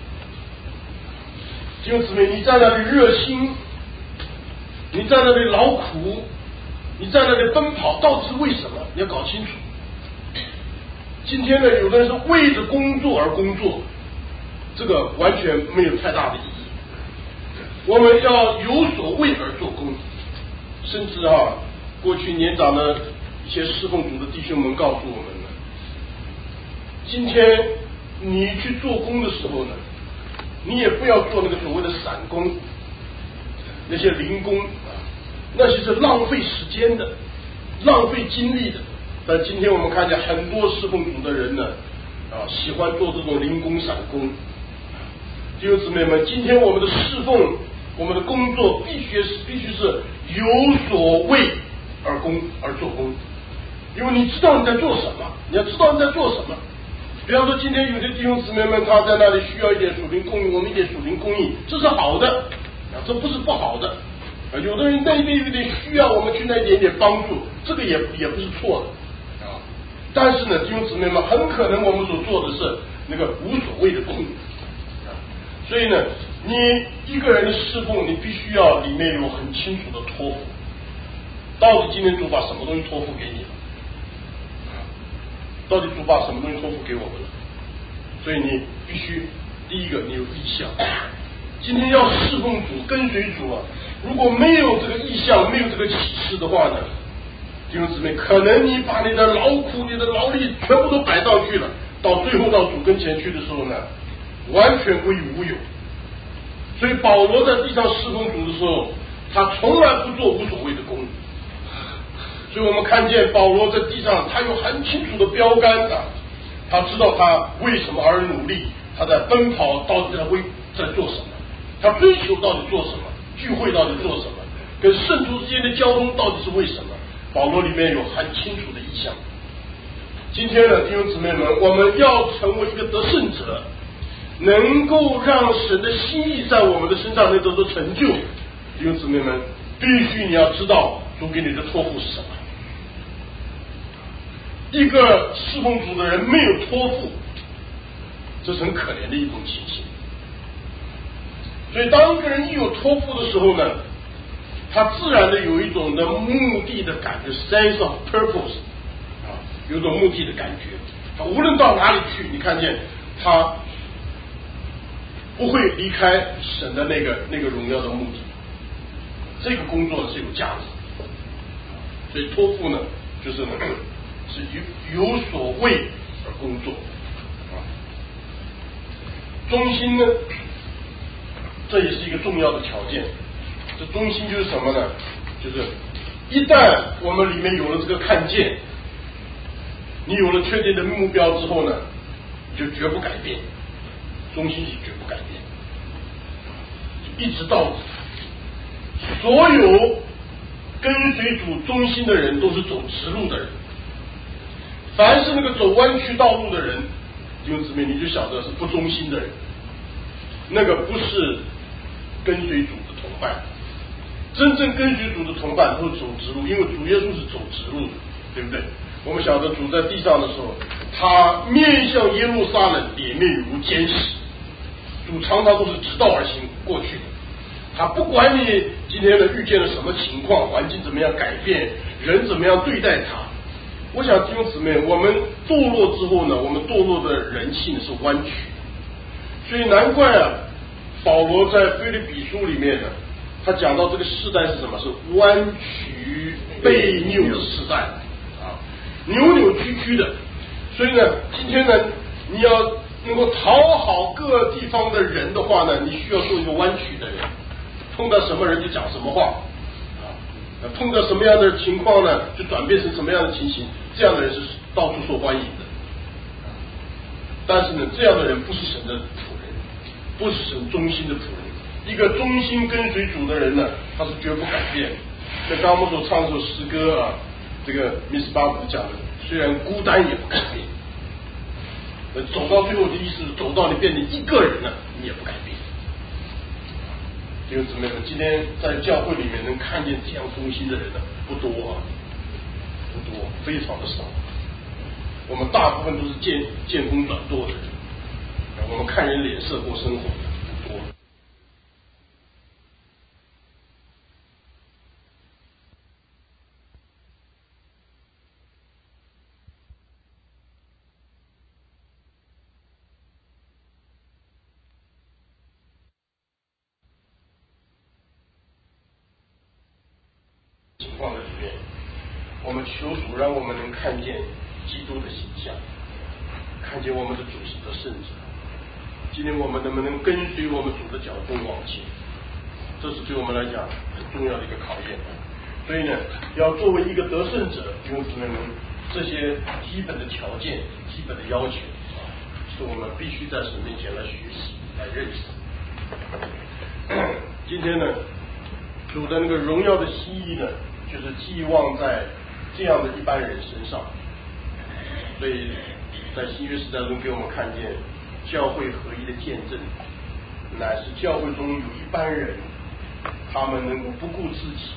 弟兄姊妹，你在那里热心，你在那里劳苦，你在那里奔跑，到底是为什么？你要搞清楚。今天呢，有的人是为着工作而工作，这个完全没有太大的意义。我们要有所为而做工，甚至啊，过去年长的一些侍奉主的弟兄们告诉我们呢，今天你去做工的时候呢，你也不要做那个所谓的散工，那些零工啊，那些是浪费时间的，浪费精力的。但今天我们看见很多侍奉主的人呢，啊，喜欢做这种零工散工。弟兄姊妹们，今天我们的侍奉，我们的工作必须是必须是有所为而工而做工，因为你知道你在做什么，你要知道你在做什么。比方说，今天有些弟兄姊妹们他在那里需要一点属灵供应，我们一点属灵供应，这是好的啊，这不是不好的啊。有的人那一边有点需要，我们去那一点点帮助，这个也也不是错的啊。但是呢，弟兄姊妹们，很可能我们所做的是那个无所谓的供应。所以呢，你一个人的侍奉，你必须要里面有很清楚的托付。到底今天主把什么东西托付给你了？到底主把什么东西托付给我们了？所以你必须第一个，你有意向。今天要侍奉主、跟随主啊，如果没有这个意向，没有这个启示的话呢，弟兄姊妹，可能你把你的劳苦、你的劳力全部都摆上去了，到最后到主跟前去的时候呢，完全归于无有。所以保罗在地上侍奉主的时候，他从来不做无所谓的工。所以我们看见保罗在地上，他有很清楚的标杆啊，他知道他为什么而努力，他在奔跑到底在为在做什么，他追求到底做什么，聚会到底做什么，跟圣徒之间的交通到底是为什么，保罗里面有很清楚的意向。今天呢，弟兄姊妹们，我们要成为一个得胜者，能够让神的心意在我们的身上能得到成就，弟兄姊妹们，必须你要知道主给你的托付是什么。 一个侍奉主的人没有托付，这是很可怜的一种情形。所以当一个人一有托付的时候呢，他自然的有一种的目的的感觉 sense of purpose 啊，有一种目的的感觉。他无论到哪里去，你看见他不会离开神的那个那个荣耀的目的。这个工作是有价值，所以托付呢，就是呢是有有所为而工作啊。忠心呢，这也是一个重要的条件。这忠心就是什么呢？就是一旦我们里面有了这个看见，你有了确定的目标之后呢，你就绝不改变，忠心是绝不改变，一直到底。所有跟随主忠心的人都是走直路的人，凡是那个走弯曲道路的人，弟兄姊妹，你就晓得是不忠心的人，那个不是跟随主的同伴。真正跟随主的同伴都是走直路，因为主耶稣是走直路的，对不对？我们晓得主在地上的时候，他面向耶路撒冷，脸面如坚石，主常常都是直道而行过去的。他不管你今天的遇见了什么情况，环境怎么样改变，人怎么样对待他。我想弟兄姊妹，我们堕落之后呢，我们堕落的人性是弯曲，所以难怪啊，保罗在腓立比书里面呢，他讲到这个世代是什么？是弯曲悖拗的世代啊，扭扭曲曲的。所以呢，今天呢，你要能够讨好各地方的人的话呢，你需要做一个弯曲的人。碰到什么人就讲什么话啊，碰到什么样的情况呢，就转变成什么样的情形，这样的人是到处受欢迎的。但是呢，这样的人不是神的仆人，不是神忠心的仆人。一个忠心跟随主的人呢，他是绝不改变。那刚刚我们所唱这首诗歌啊，这个密斯巴卜讲的，虽然孤单也不改变。走到最后的意思是，走到你变成一个人了，你也不改变。弟兄姊妹们，今天在教会里面能看见这样忠心的人呢，不多啊，不多，非常的少。我们大部分都是见见风转舵的人，我们看人脸色过生活的不多。情况的里面，我们求主让我们能看见基督的形象，看见我们的主是得胜者。今天我们能不能跟随我们主的脚步往前，这是对我们来讲很重要的一个考验。所以呢，要作为一个得胜者，弟兄姊妹们，这些基本的条件、基本的要求啊，是我们必须在神面前来学习、来认识。今天呢，主的那个荣耀的心意呢，就是寄望在这样的一般人身上。所以在新约时代中给我们看见教会合一的见证，乃是教会中有一般人，他们能够不顾自己，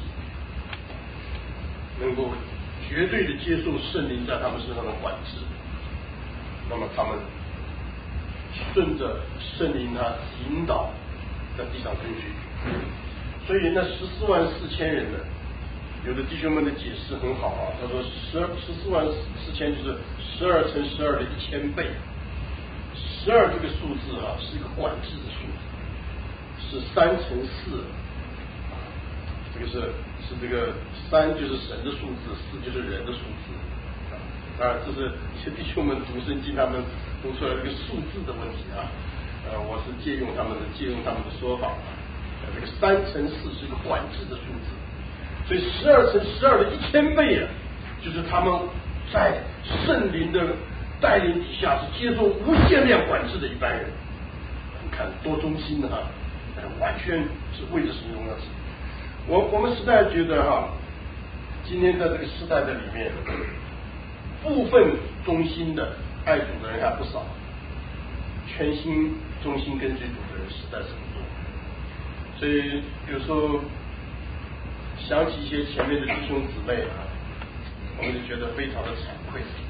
能够绝对的接受圣灵在他们身上的管制，那么他们顺着圣灵他引导在地上跟随。所以那十四万四千人呢，有的弟兄们的解释很好啊，他说十二十四万四千就是十二乘十二的一千倍。十二这个数字啊，是一个管制的数字，是三乘四，这个是是这个三就是神的数字，四就是人的数字啊。当然，这是一些弟兄们读圣经他们读出来这个数字的问题啊。呃，我是借用他们的借用他们的说法。这个三乘四是一个管制的数字，所以十二乘十二的一千倍啊，就是他们在圣灵的带领底下是接受无限量管制的一般人。你看多忠心啊，完全是为着神荣耀。我我们实在觉得哈、啊，今天在这个时代的里面，部分忠心的爱主的人还不少，全心忠心跟随主的人实在是不多。所以有时候想起一些前面的弟兄姊妹啊，我们就觉得非常的惭愧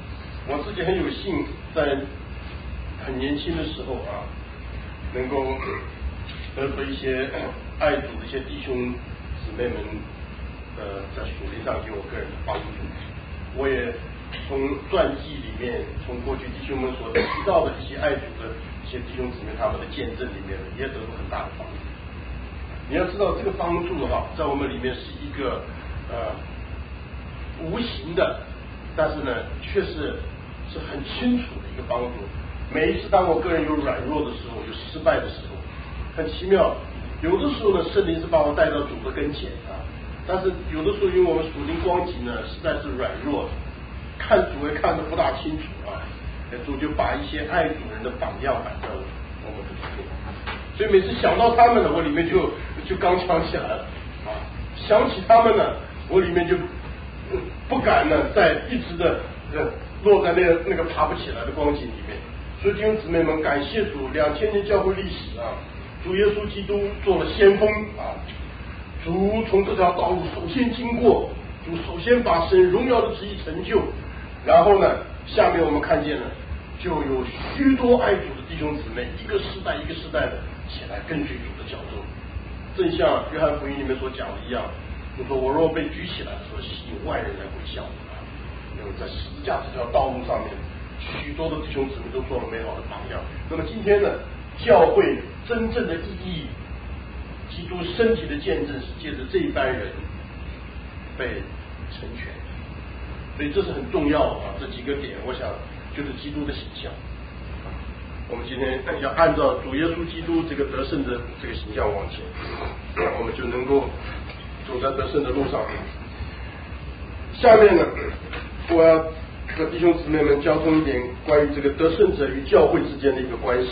我自己很有幸在很年轻的时候啊，能够得到一些爱主的一些弟兄姊妹们呃在属灵上给我个人的帮助。我也从传记里面，从过去弟兄们所提到的一些爱主的一些弟兄姊妹他们的见证里面，也得到很大的帮助。你要知道这个帮助哈，在我们里面是一个呃无形的，但是呢却是是很清楚的一个帮助。每一次当我个人有软弱的时候，有失败的时候，很奇妙，有的时候呢圣灵是把我带到主的跟前啊，但是有的时候因为我们属灵光景呢实在是软弱，看主也看得不大清楚啊，主就把一些爱主人的榜样摆在我们的前面，所以每次想到他们呢，我里面就就刚强起来了啊，想起他们呢，我里面就不敢呢再一直的呃落在那个那个爬不起来的光景里面。所以弟兄姊妹们，感谢主，两千年教会历史啊，主耶稣基督做了先锋啊，主从这条道路首先经过，主首先把神荣耀的旨意成就，然后呢，下面我们看见了，就有许多爱主的弟兄姊妹，一个世代一个世代的起来跟随主的脚踪，正像约翰福音里面所讲的一样，就说我若被举起来的时候，吸引外人来归向我啊，那么在十字架这条道路上面，许多的弟兄姊妹都做了美好的榜样。那么今天呢，教会真正的意义，基督身体的见证是借着这一班人被成全，所以这是很重要啊。这几个点，我想就是基督的形象。我们今天要按照主耶稣基督这个得胜的这个形象往前，我们就能够走在得胜的路上。下面呢，我要和弟兄姊妹们交通一点关于这个得胜者与教会之间的一个关系。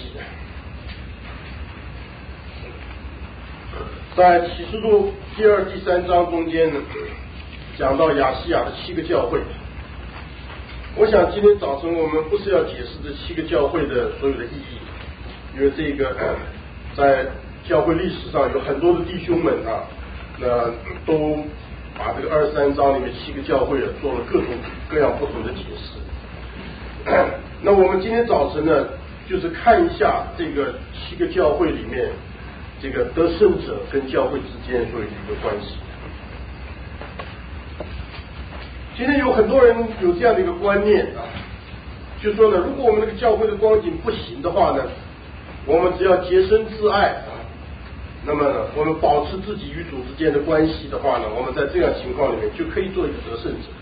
在启示录第二、第三章中间呢，讲到亚细亚的七个教会。我想今天早晨我们不是要解释这七个教会的所有的意义，因为这个、呃、在教会历史上有很多的弟兄们啊，那都把这个二十三章里面七个教会啊做了各种各样不同的解释。那我们今天早晨呢，就是看一下这个七个教会里面，这个得胜者跟教会之间所有的一个关系。今天有很多人有这样的一个观念啊，就说呢，如果我们这个教会的光景不行的话呢，我们只要洁身自爱啊，那么呢，我们保持自己与主之间的关系的话呢，我们在这样情况里面就可以做一个得胜者。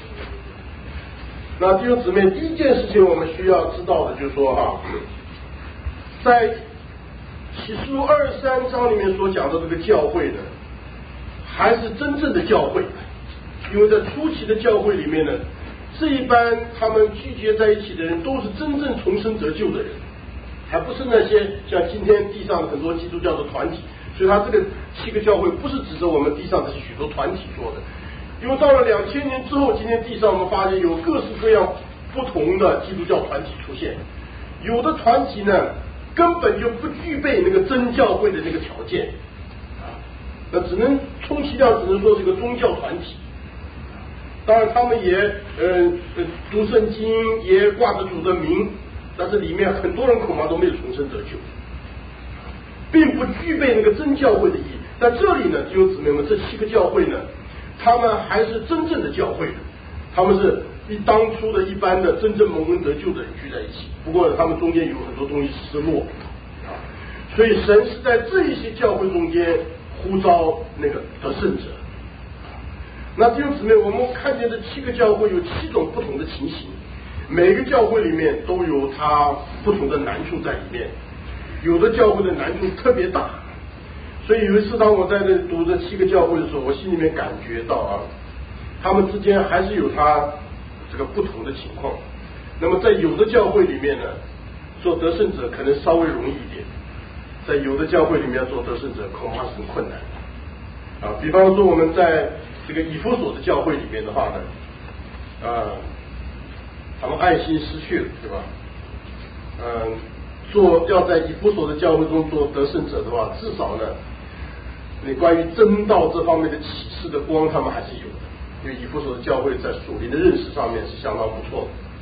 那弟兄姊妹，第一件事情我们需要知道的就是说哈、啊，在启示录二十三章里面所讲的这个教会呢，还是真正的教会。因为在初期的教会里面呢，这一班他们聚集在一起的人都是真正重生得救的人，还不是那些像今天地上的很多基督教的团体。所以他这个七个教会不是指着我们地上的许多团体做的，因为到了两千年之后，今天地上我们发现有各式各样不同的基督教团体出现，有的团体呢根本就不具备那个真教会的那个条件啊，那只能充其量只能说是个宗教团体。当然他们也呃读圣经，也挂着主的名，但是里面很多人恐怕都没有重生得救，并不具备那个真教会的意义。在这里呢，弟兄姊妹们，这七个教会呢，他们还是真正的教会，他们是一当初的一般的真正蒙恩得救的人聚在一起，不过他们中间有很多东西失落啊，所以神是在这一些教会中间呼召那个得胜者。那弟兄姊妹，我们看见这七个教会有七种不同的情形，每个教会里面都有它不同的难处在里面，有的教会的难处特别大，所以有一次当我在这读这七个教会的时候，我心里面感觉到啊，他们之间还是有它这个不同的情况。那么在有的教会里面呢，做得胜者可能稍微容易一点，在有的教会里面做得胜者恐怕是很困难的啊。比方说我们在这个以弗所的教会里面的话呢，呃，他们爱心失去了，对吧？嗯、呃，做要在以弗所的教会中做得胜者的话，至少呢，你关于真道这方面的启示的光，他们还是有的。因为以弗所的教会在属灵的认识上面是相当不错的，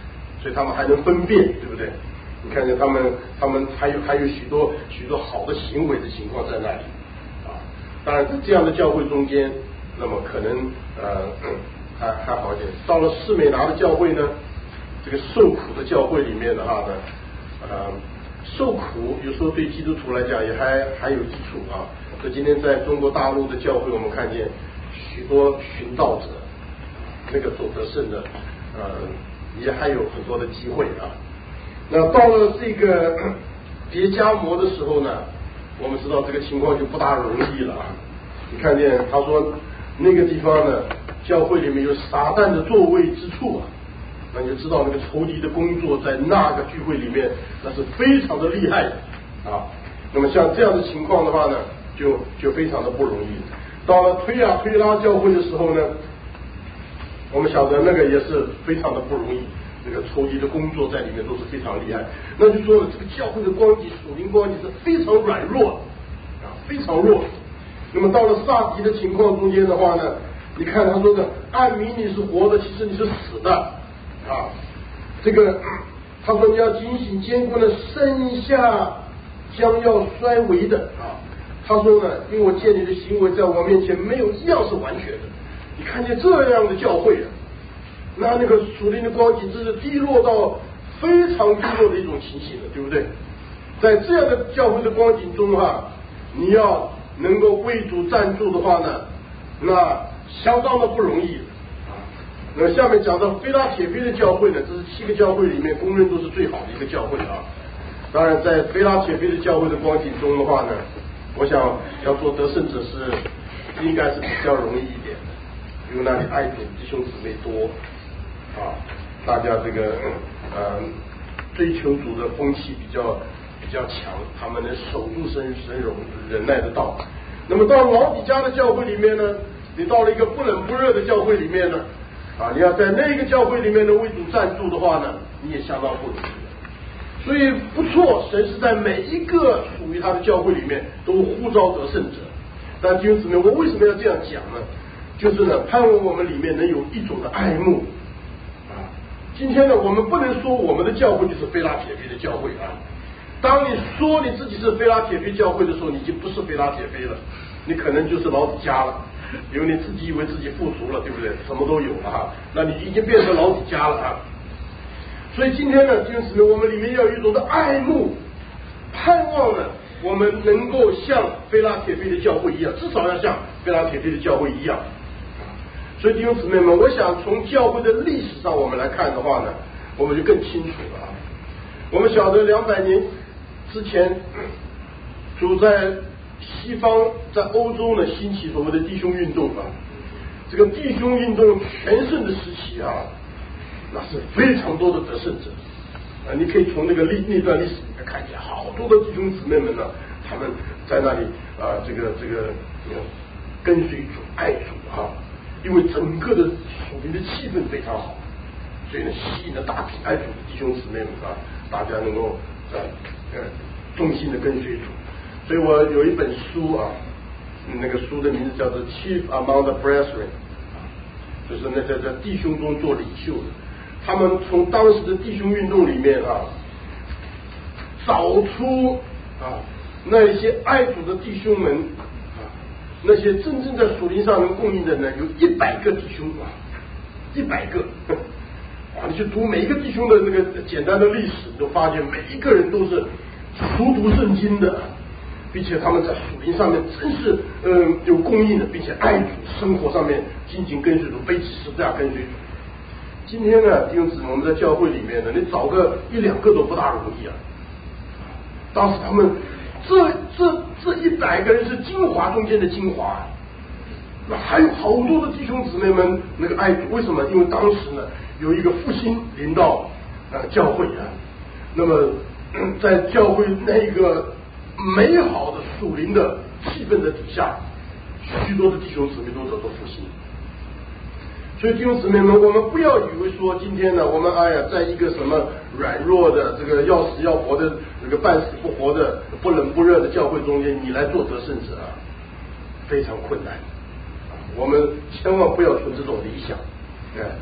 所以他们还能分辨，对不对？你看见他们，他们还有还有许多许多好的行为的情况在那里啊。当然，在这样的教会中间，那么可能呃还还好一点。到了士美拿的教会呢，这个受苦的教会里面的话呢，呃，受苦有时候对基督徒来讲也还还有益处啊。所以今天在中国大陆的教会，我们看见许多寻道者，那个走得胜的，呃，也还有很多的机会啊。那到了这个别迦摩的时候呢，我们知道这个情况就不大容易了啊。你看见他说那个地方呢，教会里面有撒旦的座位之处啊，那你就知道那个仇敌的工作在那个聚会里面那是非常的厉害的啊。那么像这样的情况的话呢，就就非常的不容易。到了推啊推拉教会的时候呢，我们晓得那个也是非常的不容易。这个仇敌的工作在里面都是非常厉害，那就说了，这个教会的光景，属灵光景是非常软弱啊，非常弱。那么到了撒狄的情况中间的话呢，你看他说的，按名你是活的，其实你是死的啊。这个他说你要警醒坚固呢，剩下将要衰微的啊。他说呢，因为我见你的行为在我面前没有一样是完全的。你看见这样的教会啊，那那个属灵的光景真是低落到非常低落的一种情形了，对不对？在这样的教会的光景中哈、啊，你要能够为主站住的话呢，那相当的不容易啊。那下面讲到菲拉铁菲的教会呢，这是七个教会里面公认都是最好的一个教会啊。当然，在菲拉铁菲的教会的光景中的话呢，我想要做得胜者是应该是比较容易一点的，因为那里爱主弟兄姊妹多。啊，大家这个呃追求主的风气比较比较强，他们能守住神神容忍耐的道。那么到老底家的教会里面呢，你到了一个不冷不热的教会里面呢，啊，你要在那个教会里面的为主站住的话呢，你也相当不容易。所以不错，神是在每一个属于他的教会里面都呼召得胜者。但弟兄姊妹，我为什么要这样讲呢？就是呢，盼望我们里面能有一种的爱慕。今天呢，我们不能说我们的教会就是菲拉铁菲的教会啊。当你说你自己是菲拉铁菲教会的时候，你已经不是菲拉铁菲了，你可能就是老子家了，因为你自己以为自己富足了，对不对？什么都有了哈，那你已经变成老子家了啊。所以今天呢，弟兄姊妹，我们里面要有一种的爱慕，盼望呢，我们能够像菲拉铁菲的教会一样，至少要像菲拉铁菲的教会一样。所以弟兄姊妹们，我想从教会的历史上我们来看的话呢，我们就更清楚了啊。我们晓得两百年之前，主在西方在欧洲呢兴起所谓的弟兄运动啊，这个弟兄运动全盛的时期啊，那是非常多的得胜者啊。你可以从那个历那段历史里面看见，好多的弟兄姊妹们呢，他们在那里啊，这个这个跟随主爱主啊。因为整个的属灵的气氛非常好，所以呢吸引了大批爱主的弟兄姊妹们啊，大家能够呃呃忠心的跟随主。所以我有一本书啊，那个书的名字叫做《Chief Among the Brethren》，就是那在在弟兄中做领袖的。他们从当时的弟兄运动里面啊，找出啊那些爱主的弟兄们。那些真正在属灵上能供应的呢，有一百个弟兄啊，一百个啊！你去读每一个弟兄的那个简单的历史，你都发现每一个人都是熟读圣经的，并且他们在属灵上面真是嗯、呃、有供应的，并且爱主，生活上面紧紧跟随主，背起十字架跟随主。今天呢，弟兄姊妹，我们在教会里面呢，你找个一两个都不大容易啊。当时他们。这这这一百个人是精华中间的精华，那还有好多的弟兄姊妹们那个爱主，为什么？因为当时呢有一个复兴临到呃教会啊，那么、嗯、在教会那个美好的属灵的气氛的底下，许多的弟兄姊妹都得到复兴。所以弟兄姊妹们，我们不要以为说今天呢，我们哎呀，在一个什么软弱的这个要死要活的这个半死不活的不冷不热的教会中间，你来做得胜者啊，非常困难。我们千万不要存这种理想，哎，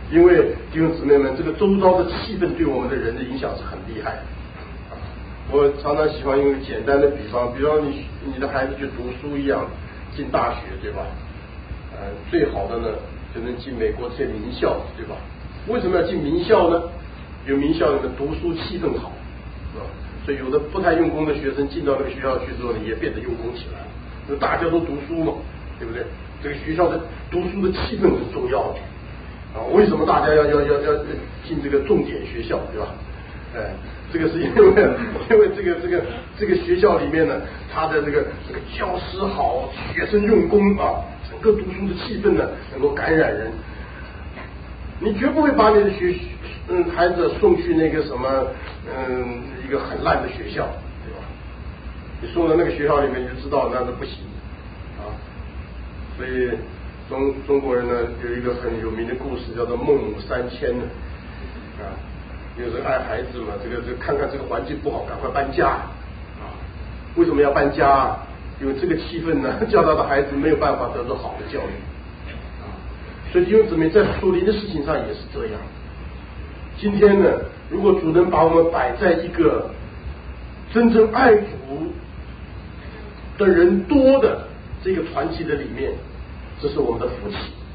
因为弟兄姊妹们，这个周遭的气氛对我们的人的影响是很厉害的。我常常喜欢用一个简单的比方，比方你你的孩子去读书一样，进大学，对吧？呃，最好的呢就能进美国这些名校，对吧？为什么要进名校呢？有名校里面读书气氛好，啊，所以有的不太用功的学生进到那个学校去之后呢，也变得用功起来了。因为大家都读书嘛，对不对？这个学校的读书的气氛很重要的啊。为什么大家要要要要进这个重点学校，对吧？哎，这个是因为因为这个这个这个学校里面呢，他的这个这个教师好，学生用功啊，整个读书的气氛呢能够感染人。你绝不会把你的学嗯孩子送去那个什么嗯一个很烂的学校，对吧？你送到那个学校里面，你就知道那是不行啊。所以中中国人呢有一个很有名的故事，叫做孟母三迁呢啊。就是爱孩子嘛，这个这个看看这个环境不好，赶快搬家啊！为什么要搬家？因为这个气氛呢，教导的孩子没有办法得到好的教育啊。所以弟兄姊妹，在属灵的事情上也是这样。今天呢，如果主能把我们摆在一个真正爱主的人多的这个团体的里面，这是我们的福气。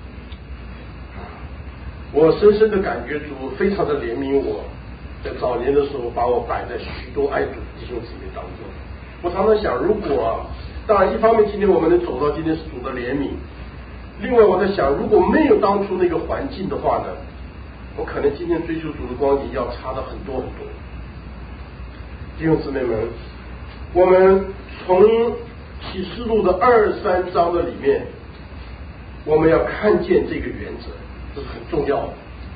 我深深的感觉主非常的怜悯我，在早年的时候把我摆在许多爱主弟兄姊妹当中。我常常想，如果当然一方面今天我们能走到今天是主的怜悯，另外我在想，如果没有当初那个环境的话呢，我可能今天追求主的光景要差的很多很多。弟兄姊妹们，我们从启示录的二三章的里面，我们要看见这个原则，这是很重要的。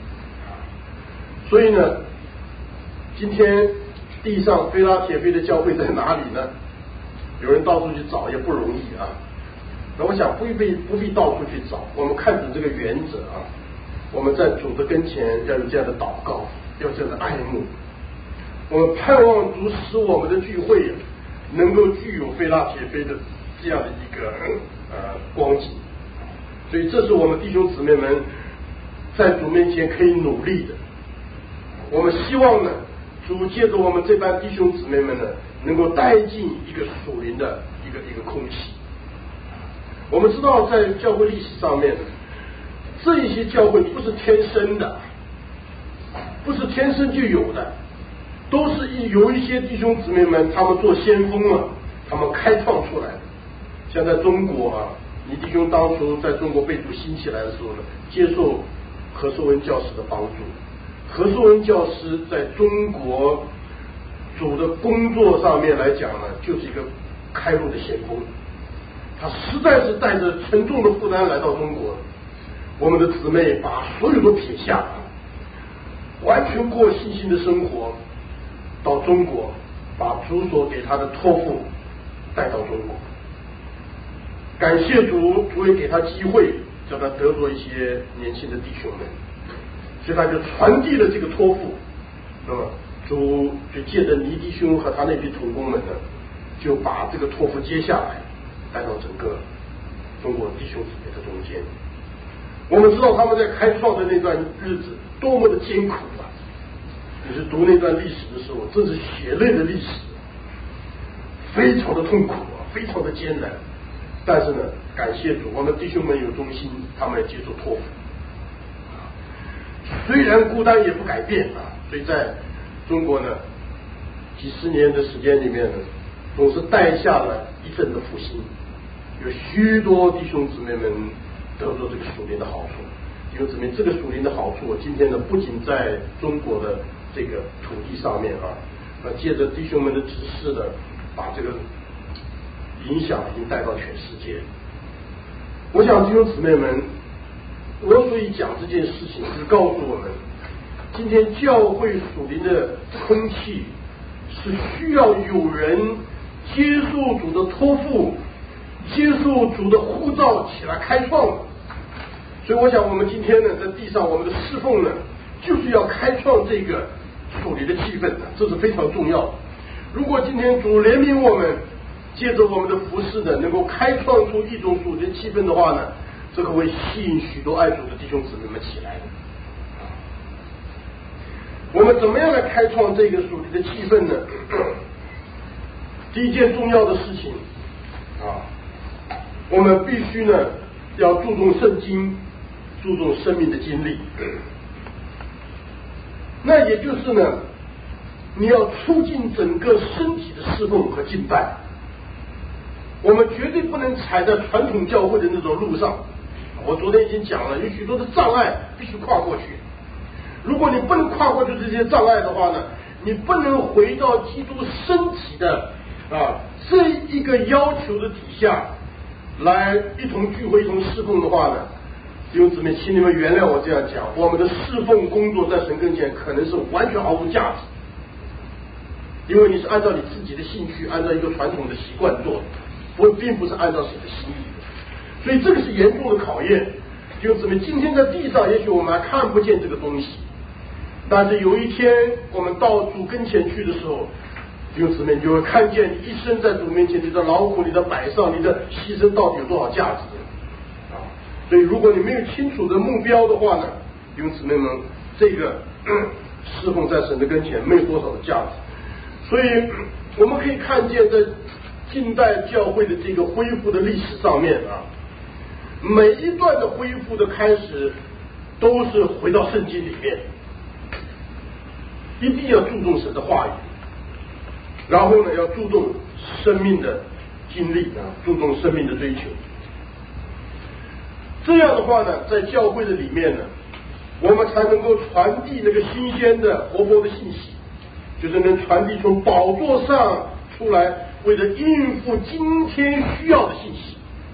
所以呢，今天地上非拉铁非的教会在哪里呢？有人到处去找也不容易啊。那我想不必不必到处去找，我们看准这个原则啊，我们在主的跟前要有这样的祷告，要有这样的爱慕。我们盼望主使我们的聚会能够具有非拉铁非的这样的一个呃光景。所以这是我们弟兄姊妹们在主面前可以努力的。我们希望呢，主借着我们这班弟兄姊妹们呢，能够带进一个属灵的一个一个空气。我们知道在教会历史上面，这一些教会不是天生的，不是天生就有的，都是有一些弟兄姊妹们他们做先锋了，他们开创出来的。像在中国啊，倪弟兄当初在中国被主兴起来的时候呢，接受何寿恩教师的帮助。何寿恩教师在中国主的工作上面来讲呢，就是一个开路的先锋。他实在是带着沉重的负担来到中国，我们的姊妹把所有都撇下，完全过信心的生活，到中国把主所给他的托付带到中国。感谢主，主也给他机会，叫他得着一些年轻的弟兄们，所以他就传递了这个托付。那么主就借着倪弟兄和他那批同工们呢，就把这个托付接下来，带到整个中国弟兄姊妹的中间。我们知道他们在开创的那段日子多么的艰苦啊！你是读那段历史的时候，真是血泪的历史，非常的痛苦啊，非常的艰难。但是呢，感谢主，我们弟兄们有忠心，他们也接受托付。虽然孤单也不改变啊，所以在中国呢，几十年的时间里面呢，总是带下了一阵的复兴，有许多弟兄姊妹们得到这个属灵的好处。弟兄姊妹，这个属灵的好处，今天呢，不仅在中国的这个土地上面啊，那借着弟兄们的指示呢，把这个影响已经带到全世界。我想弟兄姊妹们，我所以讲这件事情，是告诉我们，今天教会属灵的空气是需要有人接受主的托付，接受主的呼召起来开创的。所以我想我们今天呢，在地上我们的侍奉呢，就是要开创这个属灵的气氛的，这是非常重要的。如果今天主怜悯我们，借着我们的服事呢，能够开创出一种属灵气氛的话呢，这个会吸引许多爱主的弟兄姊妹们起来的。 我们怎么样来开创这个属灵的气氛呢？第一件重要的事情啊，我们必须呢要注重圣经，注重生命的经历。那也就是呢，你要促进整个身体的侍奉和敬拜。我们绝对不能踩在传统教会的那种路上。我昨天已经讲了，有许多的障碍必须跨过去。如果你不能跨过去这些障碍的话呢，你不能回到基督身体的啊这一个要求的底下来一同聚会、一同侍奉的话呢，弟兄姊妹，请你们原谅我这样讲，我们的侍奉工作在神跟前可能是完全毫无价值，因为你是按照你自己的兴趣，按照一个传统的习惯做的，不并不是按照神的心意的，所以这个是严重的考验。弟兄姊妹，今天在地上也许我们还看不见这个东西，但是有一天我们到主跟前去的时候，弟兄姊妹，你就会看见你一生在主面前你的劳苦、你的摆上、你的牺牲到底有多少价值啊！所以如果你没有清楚的目标的话呢，弟兄姊妹们，这个侍奉在神的跟前没有多少的价值。所以我们可以看见在近代教会的这个恢复的历史上面啊，每一段的恢复的开始都是回到圣经里面，一定要注重神的话语，然后呢要注重生命的经历啊，注重生命的追求。这样的话呢，在教会的里面呢，我们才能够传递那个新鲜的活泼的信息，就是能传递从宝座上出来，为了应付今天需要的信息，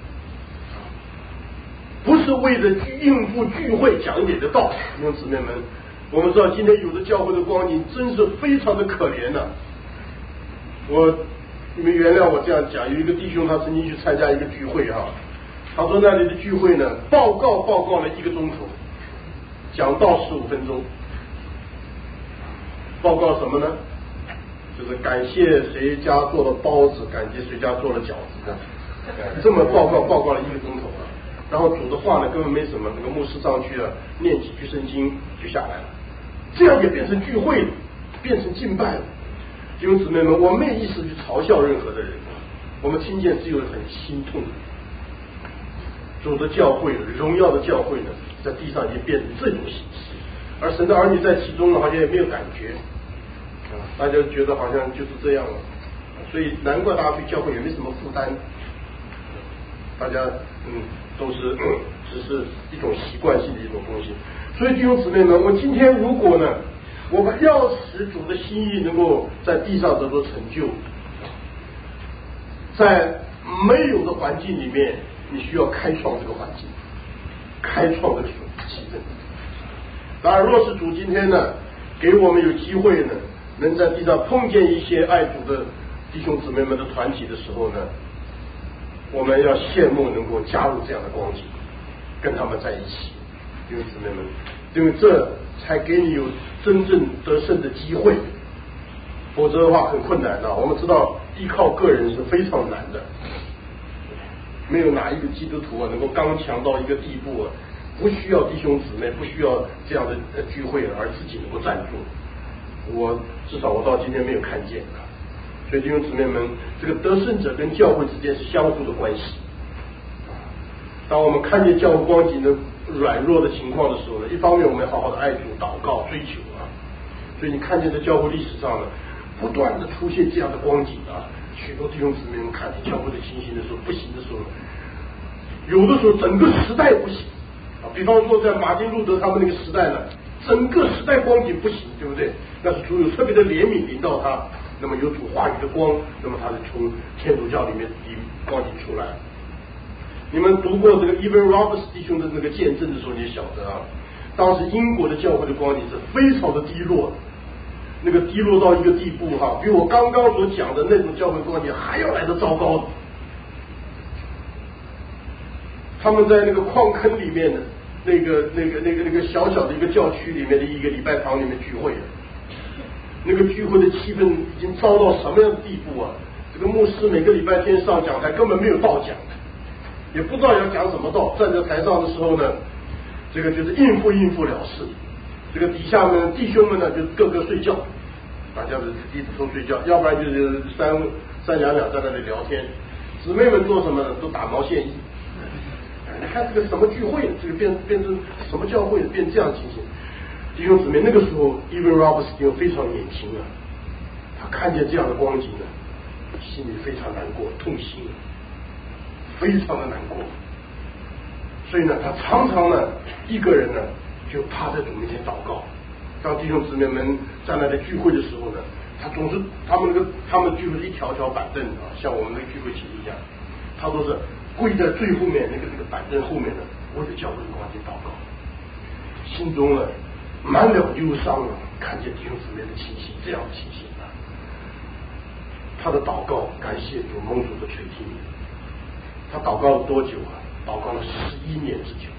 不是为了应付聚会讲一点的道理。弟兄姊妹们，我们知道今天有的教会的光景真是非常的可怜的、啊。我你们原谅我这样讲，有一个弟兄他曾经去参加一个聚会哈、啊，他说那里的聚会呢，报告报告了一个钟头，讲道十五分钟。报告什么呢？就是感谢谁家做了包子，感谢谁家做了饺子的，这么报告报告了一个钟头啊。然后主的话呢根本没什么，那个牧师上去了念几句圣经就下来了，这样也变成聚会了，变成敬拜了。弟兄姊妹们，我没有意思去嘲笑任何的人，我们听见只有很心痛。主的教会，荣耀的教会呢，在地上已经变成这种形式，而神的儿女在其中呢，好像也没有感觉啊，大家觉得好像就是这样了，所以难怪大家对教会也没什么负担，大家嗯都是、嗯、只是一种习惯性的一种东西。所以弟兄姊妹们，我今天如果呢，我们要使主的心意能够在地上得到成就，在没有的环境里面，你需要开创这个环境，开创这个气氛。当然，若是主今天呢，给我们有机会呢，能在地上碰见一些爱主的弟兄姊妹们的团体的时候呢，我们要羡慕能够加入这样的光景，跟他们在一起，弟兄姊妹们，因为这才给你有真正得胜的机会，否则的话很困难的。我们知道依靠个人是非常难的，没有哪一个基督徒啊能够刚强到一个地步啊，不需要弟兄姊妹，不需要这样的聚会而自己能够站住。我至少我到今天没有看见啊。所以弟兄姊妹们，这个得胜者跟教会之间是相互的关系。当我们看见教会光景的软弱的情况的时候呢，一方面我们要好好的爱主、祷告、追求啊。所以你看见在教会历史上呢，不断的出现这样的光景啊，许多弟兄姊妹们看见教会的情形的时候，不行的时候，有的时候整个时代不行啊。比方说在马丁路德他们那个时代呢，整个时代光景不行，对不对？但是主有特别的怜悯临到他，那么有主话语的光，那么他就从天主教里面里光景出来。你们读过这个 Evan Roberts 弟兄的那个见证的时候，你也晓得啊，当时英国的教会的光景是非常的低落，那个低落到一个地步哈，比我刚刚所讲的那种教会光景还要来得糟糕的。他们在那个矿坑里面的那个那个那个那个小小的一个教区里面的一个礼拜堂里面聚会，那个聚会的气氛已经糟到什么样的地步啊？这个牧师每个礼拜天上讲台根本没有道讲，也不知道要讲什么道，站在台上的时候呢，这个就是应付应付了事， 这个底下呢弟兄们呢就各个睡觉，大家的弟子都睡觉，要不然就是三三两两在那里聊天。姊妹们做什么呢？都打毛线衣。你看这个什么聚会，这个变变成什么教会变这样情形。弟兄姊妹，那个时候 Evan Roberts 非常年轻啊，他看见这样的光景呢，心里非常难过，痛心，非常的难过。所以呢，他常常呢一个人呢就趴在主面前祷告。当弟兄姊妹们在那里聚会的时候呢，他总是他们那个他们聚会是一条条板凳啊，像我们那个聚会厅一样，他都是跪在最后面那个那个板凳后面呢，为了教会的光景祷告，心中呢满了忧伤啊，看见弟兄姊妹的情形这样的情形啊，他的祷告感谢主蒙主的垂听。他祷告了多久啊？祷告了十一年之久，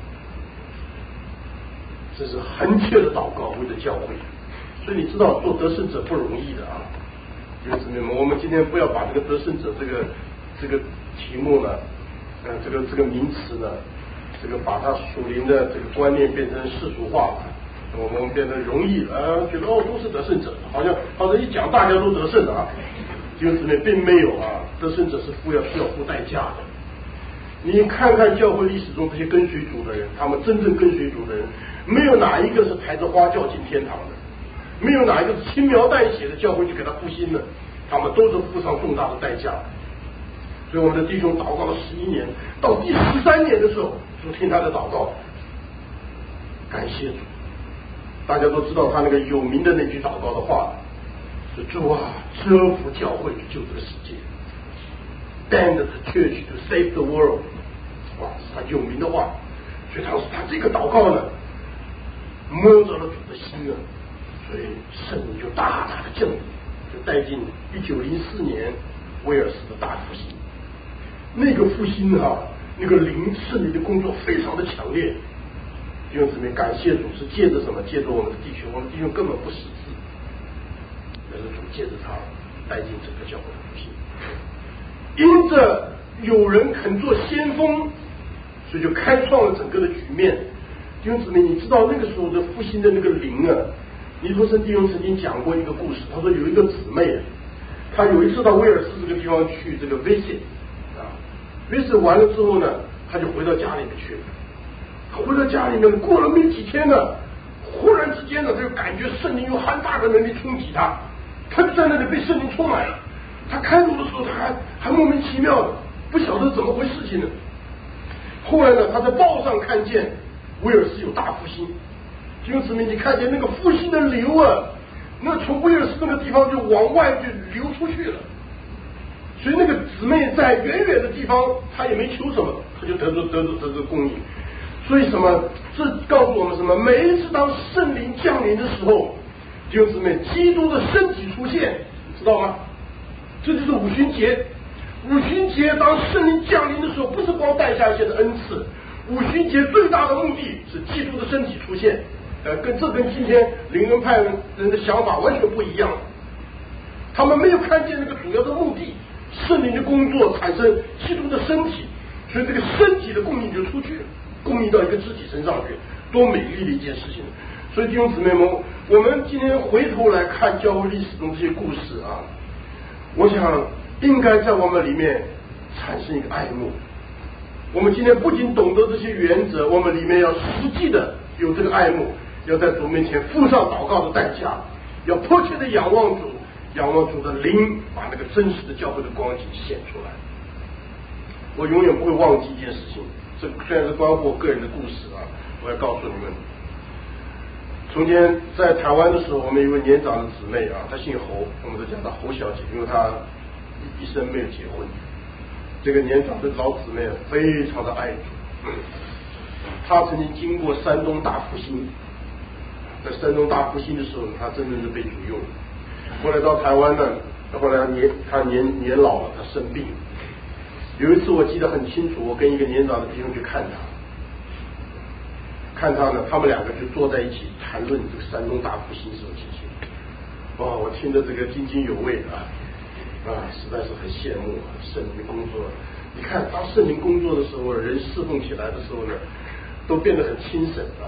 这是恳切的祷告，为了教会。所以你知道做得胜者不容易的啊，弟兄姊妹们，我们今天不要把这个得胜者这个这个题目呢，呃，这个这个名词呢，这个把它属灵的这个观念变成世俗化了，我们变得容易啊，觉得哦都是得胜者，好像好像一讲大家都得胜啊，弟兄姊妹并没有啊，得胜者是付要需要付代价的。你看看教会历史中这些跟随主的人，他们真正跟随主的人，没有哪一个是抬着花轿进天堂的，没有哪一个是轻描淡写的教会就给他复兴的，他们都是付上重大的代价。所以我们的弟兄祷告了十一年，到第十三年的时候，主听他的祷告，感谢主。大家都知道他那个有名的那句祷告的话，是主啊，遮伏教会去救这个世界。Bend the church to save the world， 哇，是他有名的话。所以他他这个祷告呢，摸着了主的心啊，所以圣灵就大大的降临，就带进一九零四年威尔士的大复兴。那个复兴啊，那个灵圣灵的工作非常的强烈。弟兄姊妹，感谢主是借着什么？借着我们的弟兄，我们弟兄根本不识字，但是主借着他带进整个教会的复兴。因着有人肯做先锋，所以就开创了整个的局面。弟兄姊妹，你知道那个时候的复兴的那个灵啊，尼托森弟兄曾经讲过一个故事，他说有一个姊妹，他有一次到威尔士这个地方去这个 visit 啊 visit 完了之后呢，他就回到家里面去了。他回到家里面过了没几天呢，忽然之间呢，他就感觉圣灵有很大的能力冲击他，他就在那里被圣灵充满了。他开路的时候，他还还莫名其妙的不晓得怎么回事情呢。后来呢，他在报上看见威尔士有大复兴，弟兄姊妹，你看见那个复兴的流啊，那从威尔士那个地方就往外就流出去了。所以那个姊妹在远远的地方，她也没求什么，她就得着得着得着供应。所以什么？这告诉我们什么？每一次当圣灵降临的时候，弟兄姊妹，基督的身体出现，知道吗？这就是五旬节。五旬节当圣灵降临的时候，不是光带下一些的恩赐，五旬节最大的目的是基督的身体出现。呃，跟这跟今天灵恩派人的想法完全不一样。他们没有看见那个主要的目的，圣灵的工作产生基督的身体，所以这个身体的供应就出去了，供应到一个肢体身上去，多美丽的一件事情。所以弟兄姊妹们，我们今天回头来看教会历史中这些故事啊，我想应该在我们里面产生一个爱慕。我们今天不仅懂得这些原则，我们里面要实际的有这个爱慕，要在主面前付上祷告的代价，要迫切的仰望主，仰望主的灵，把那个真实的教会的光景显出来。我永远不会忘记一件事情，这虽然是关乎我个人的故事啊，我要告诉你们。从前在台湾的时候，我们有一位年长的姊妹啊，她姓侯，我们都叫她侯小姐，因为她一生没有结婚。这个年长的老姊妹非常的爱主，她曾经经过山东大复兴，在山东大复兴的时候，她真正是被主用。后来到台湾呢，后来年她年年老了，她生病。有一次我记得很清楚，我跟一个年长的弟兄去看她。看他呢，他们两个就坐在一起谈论这个山东大复兴时候情形。哇，我听得这个津津有味啊啊，实在是很羡慕啊，圣灵的工作。你看，当圣灵工作的时候，人侍奉起来的时候呢，都变得很轻省啊。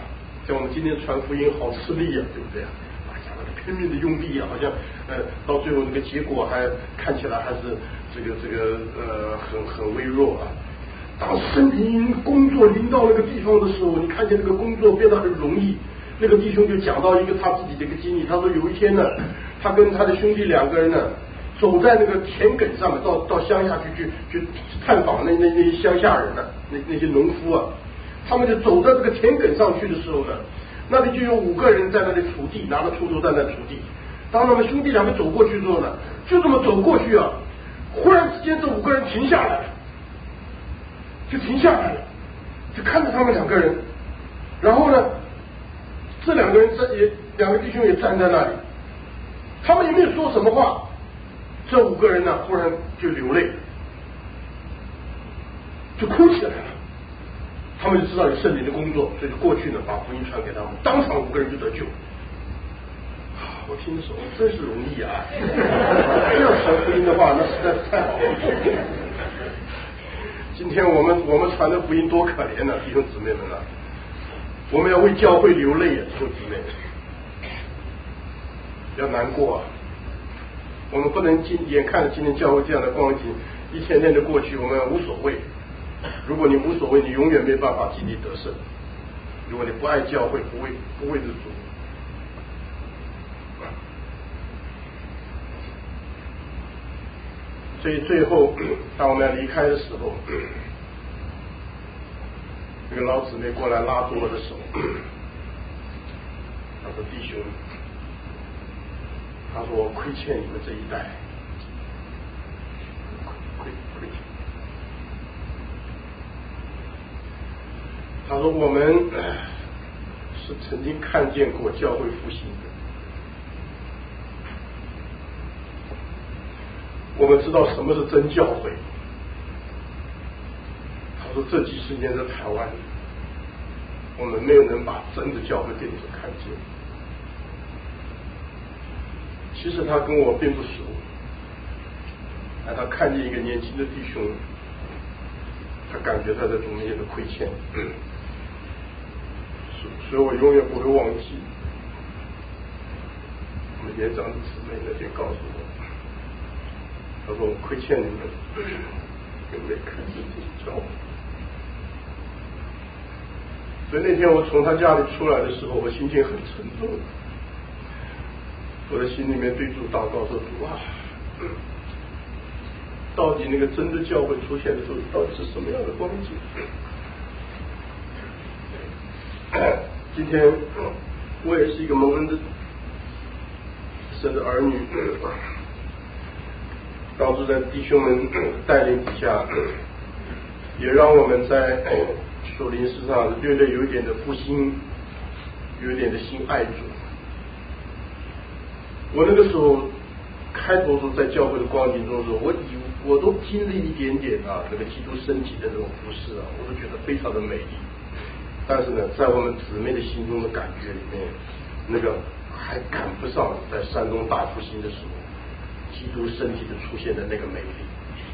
像我们今天传福音好吃力啊，对不对啊？拼命的用力啊，好像呃到最后那个结果还看起来还是这个这个呃很很微弱啊。当圣灵工作临到那个地方的时候，你看见那个工作变得很容易。那个弟兄就讲到一个他自己的一个经历，他说有一天呢，他跟他的兄弟两个人呢，走在那个田埂上面，到到乡下去去去探访那那那些乡下人呢、啊，那那些农夫啊，他们就走在这个田埂上去的时候呢，那里就有五个人在那里锄地，拿着锄头在那锄地。当他们兄弟两个走过去之后呢，就这么走过去啊，忽然之间这五个人停下来了，就停下来了，就看着他们两个人，然后呢，这两个人站也两个弟兄也站在那里，他们也没有说什么话，这五个人呢忽然就流泪，就哭起来了。他们就知道有圣灵的工作，所以就过去呢把福音传给他们，当场五个人就得救。我听的时候真是容易啊！这样传福音的话，那实在是太好了。今天我们我们传的福音多可怜啊，弟兄姊妹们啊！我们要为教会流泪啊，弟兄姊妹，要难过啊！我们不能今眼看着今天教会这样的光景一天天的过去，我们无所谓。如果你无所谓，你永远没办法经历得胜。如果你不爱教会，不为不为着主，所以最后当我们要离开的时候，这个老姊妹过来拉住我的手，他说：“弟兄，他说我亏欠你们这一代，亏亏欠。”他说我们是曾经看见过教会复兴的，我们知道什么是真教会。他说这几十年在台湾，我们没有能把真的教会给你们看见。其实他跟我并不熟，但他看见一个年轻的弟兄，他感觉他在主面前的亏欠，所以我永远不会忘记我们年长的姊妹那天告诉我，他说我亏欠你们，有没有看见这个教会？所以那天我从他家里出来的时候，我心情很沉重，我的心里面对主祷告说：主啊，到底那个真的教会出现的时候，到底是什么样的光景？今天我也是一个蒙恩的神的儿女，当初在弟兄们带领底下，也让我们在属灵事上略略有一点的复兴，有一点的心爱主。我那个时候开头是在教会的光景中的时候，我以我都经历一点点啊，这个基督身体的这种服饰啊，我都觉得非常的美丽。但是呢，在我们姊妹的心中的感觉里面，那个还赶不上在山东大复兴的时候，基督身体的出现的那个美丽。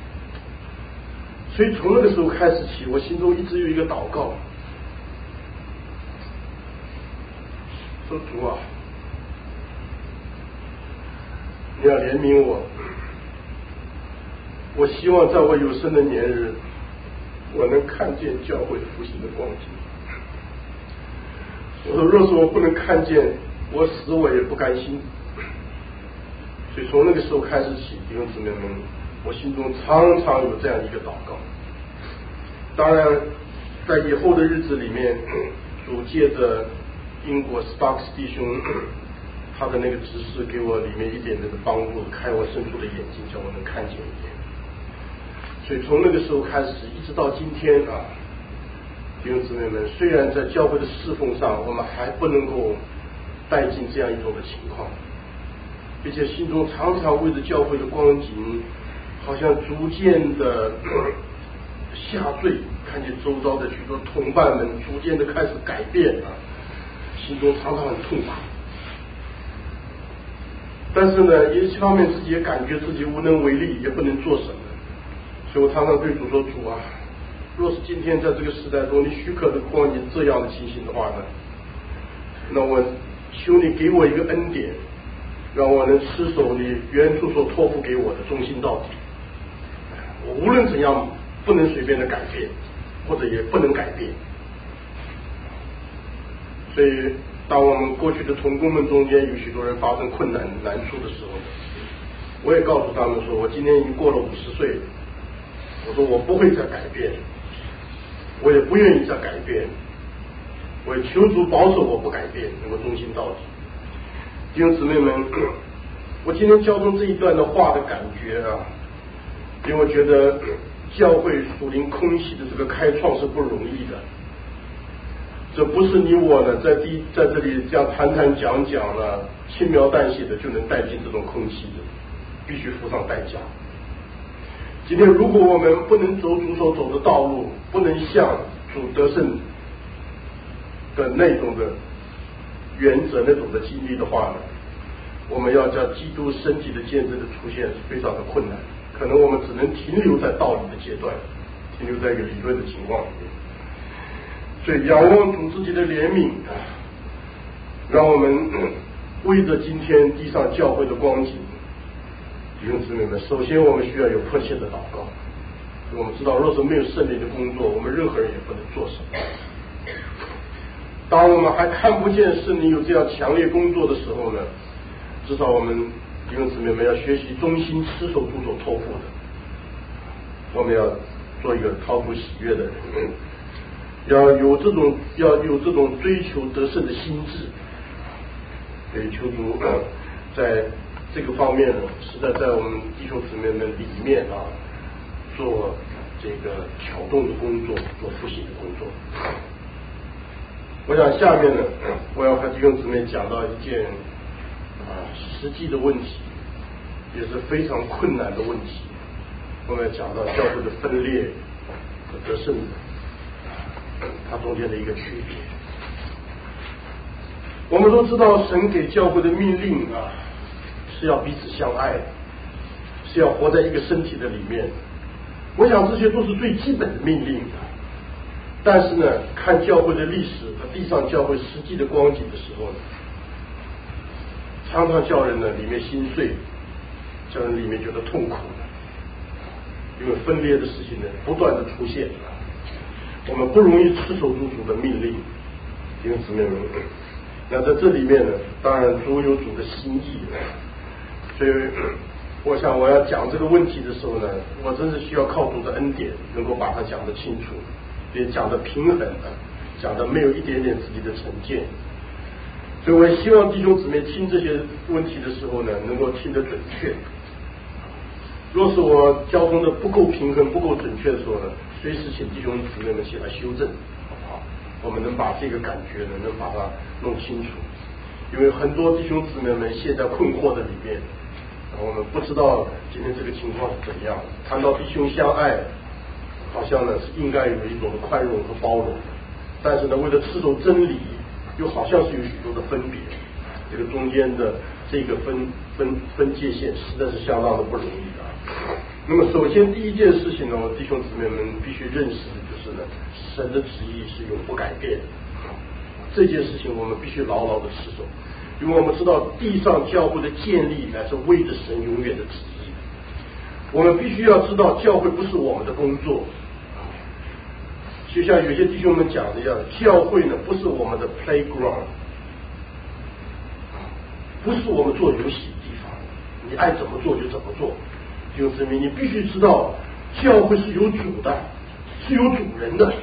所以从那个时候开始起，我心中一直有一个祷告，说主啊，你要怜悯我，我希望在我有生的年日，我能看见教会的复兴的光景。我说若是我不能看见，我死我也不甘心。所以从那个时候开始起，弟兄姊妹们，我心中常常有这样一个祷告。当然在以后的日子里面，主借着英国 Sparks 弟兄他的那个指示，给我里面一点点的帮助，开我深处的眼睛，叫我能看见一点。所以从那个时候开始一直到今天啊，弟兄姊妹们，虽然在教会的侍奉上我们还不能够带进这样一种的情况，并且心中常常为着教会的光景好像逐渐的下坠，看见周遭的许多同伴们逐渐的开始改变啊，心中常常很痛苦。但是呢，一方面自己也感觉自己无能为力，也不能做什么，所以我常常对主说：主啊，若是今天在这个时代中你许可的光景这样的情形的话呢， 那我求你给我一个恩典，让我能持守你原初所托付给我的，忠心到底。我无论怎样不能随便的改变，或者也不能改变。所以当我们过去的同工们中间有许多人发生困难难处的时候，我也告诉他们说，我今天已经过了五十岁了，我说我不会再改变，我也不愿意再改变，我也求主保守我不改变，能够忠心到底。弟兄姊妹们，我今天交通这一段的话的感觉啊，因为我觉得教会属灵空隙的这个开创是不容易的，这不是你我呢在第在这里这样谈谈讲讲了，轻描淡写的就能带进这种空隙的，必须付上代价。今天如果我们不能走主所走的道路，不能像主得胜的那种的原则那种的经历的话呢，我们要叫基督身体的见证的出现是非常的困难，可能我们只能停留在道理的阶段，停留在一个理论的情况里面。所以仰望主自己的怜悯啊，让我们为着今天地上教会的光景，弟兄姊妹们，首先我们需要有迫切的祷告。我们知道，若是没有圣灵的工作，我们任何人也不能做什么。当我们还看不见圣灵有这样强烈工作的时候呢，至少我们弟兄姊妹们要学习忠心持守主所托付的，我们要做一个讨主喜悦的人，要有这种要有这种追求得胜的心智。所以求主在这个方面呢，实在在我们弟兄姊妹们里面啊，做这个挑动的工作，做复习的工作。我想下面呢，我要和弟兄姊妹讲到一件啊实际的问题，也是非常困难的问题。我们要讲到教会的分裂和得胜，它中间的一个区别。我们都知道，神给教会的命令啊，是要彼此相爱，是要活在一个身体的里面。我想这些都是最基本的命令的。但是呢，看教会的历史和地上教会实际的光景的时候呢，常常叫人呢里面心碎，叫人里面觉得痛苦的，因为分裂的事情呢不断的出现，我们不容易持守住主的命令，弟兄姊妹们。那在这里面呢，当然主有主的心意，所以我想我要讲这个问题的时候呢，我真是需要靠主的恩典，能够把它讲得清楚，也讲得平衡的，讲得没有一点点自己的成见。所以我也希望弟兄姊妹听这些问题的时候呢，能够听得准确。若是我交通的不够平衡、不够准确的时候呢，随时请弟兄姊妹们起来修正，好不好？我们能把这个感觉呢，能把它弄清楚。因为很多弟兄姊妹们陷在困惑的里面，我们不知道今天这个情况是怎样。谈到弟兄相爱，好像呢是应该有一种的宽容和包容，但是呢，为了持守真理，又好像是有许多的分别。这个中间的这个分分分界线，实在是相当的不容易啊。那么，首先第一件事情呢，我弟兄姊妹们必须认识的就是呢，神的旨意是永不改变的。这件事情我们必须牢牢的持守，因为我们知道地上教会的建立乃是为着神永远的旨意。我们必须要知道，教会不是我们的工作，就像有些弟兄们讲的一样，教会呢不是我们的 playground， 不是我们做游戏的地方，你爱怎么做就怎么做。弟兄姊妹，你必须知道，教会是有主的，是有主人的。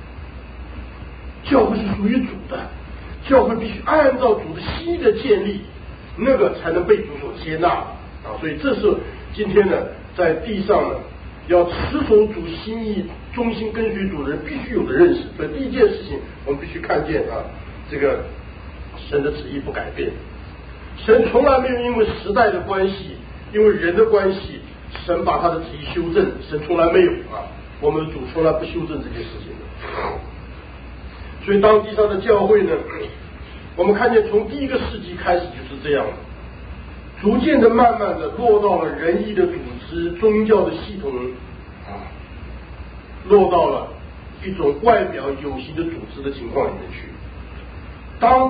教会是属于主的，教会必须按照主的心意的建立，那个才能被主所接纳啊！所以这是今天呢，在地上呢，要持守主心意、忠心跟随主的人必须有的认识。所以第一件事情，我们必须看见啊，这个神的旨意不改变，神从来没有因为时代的关系，因为人的关系，神把他的旨意修正，神从来没有啊，我们的主从来不修正这件事情的。所以当地上的教会呢，我们看见从第一个世纪开始就是这样的，逐渐的慢慢的落到了仁义的组织、宗教的系统啊，落到了一种外表有形的组织的情况里面去。当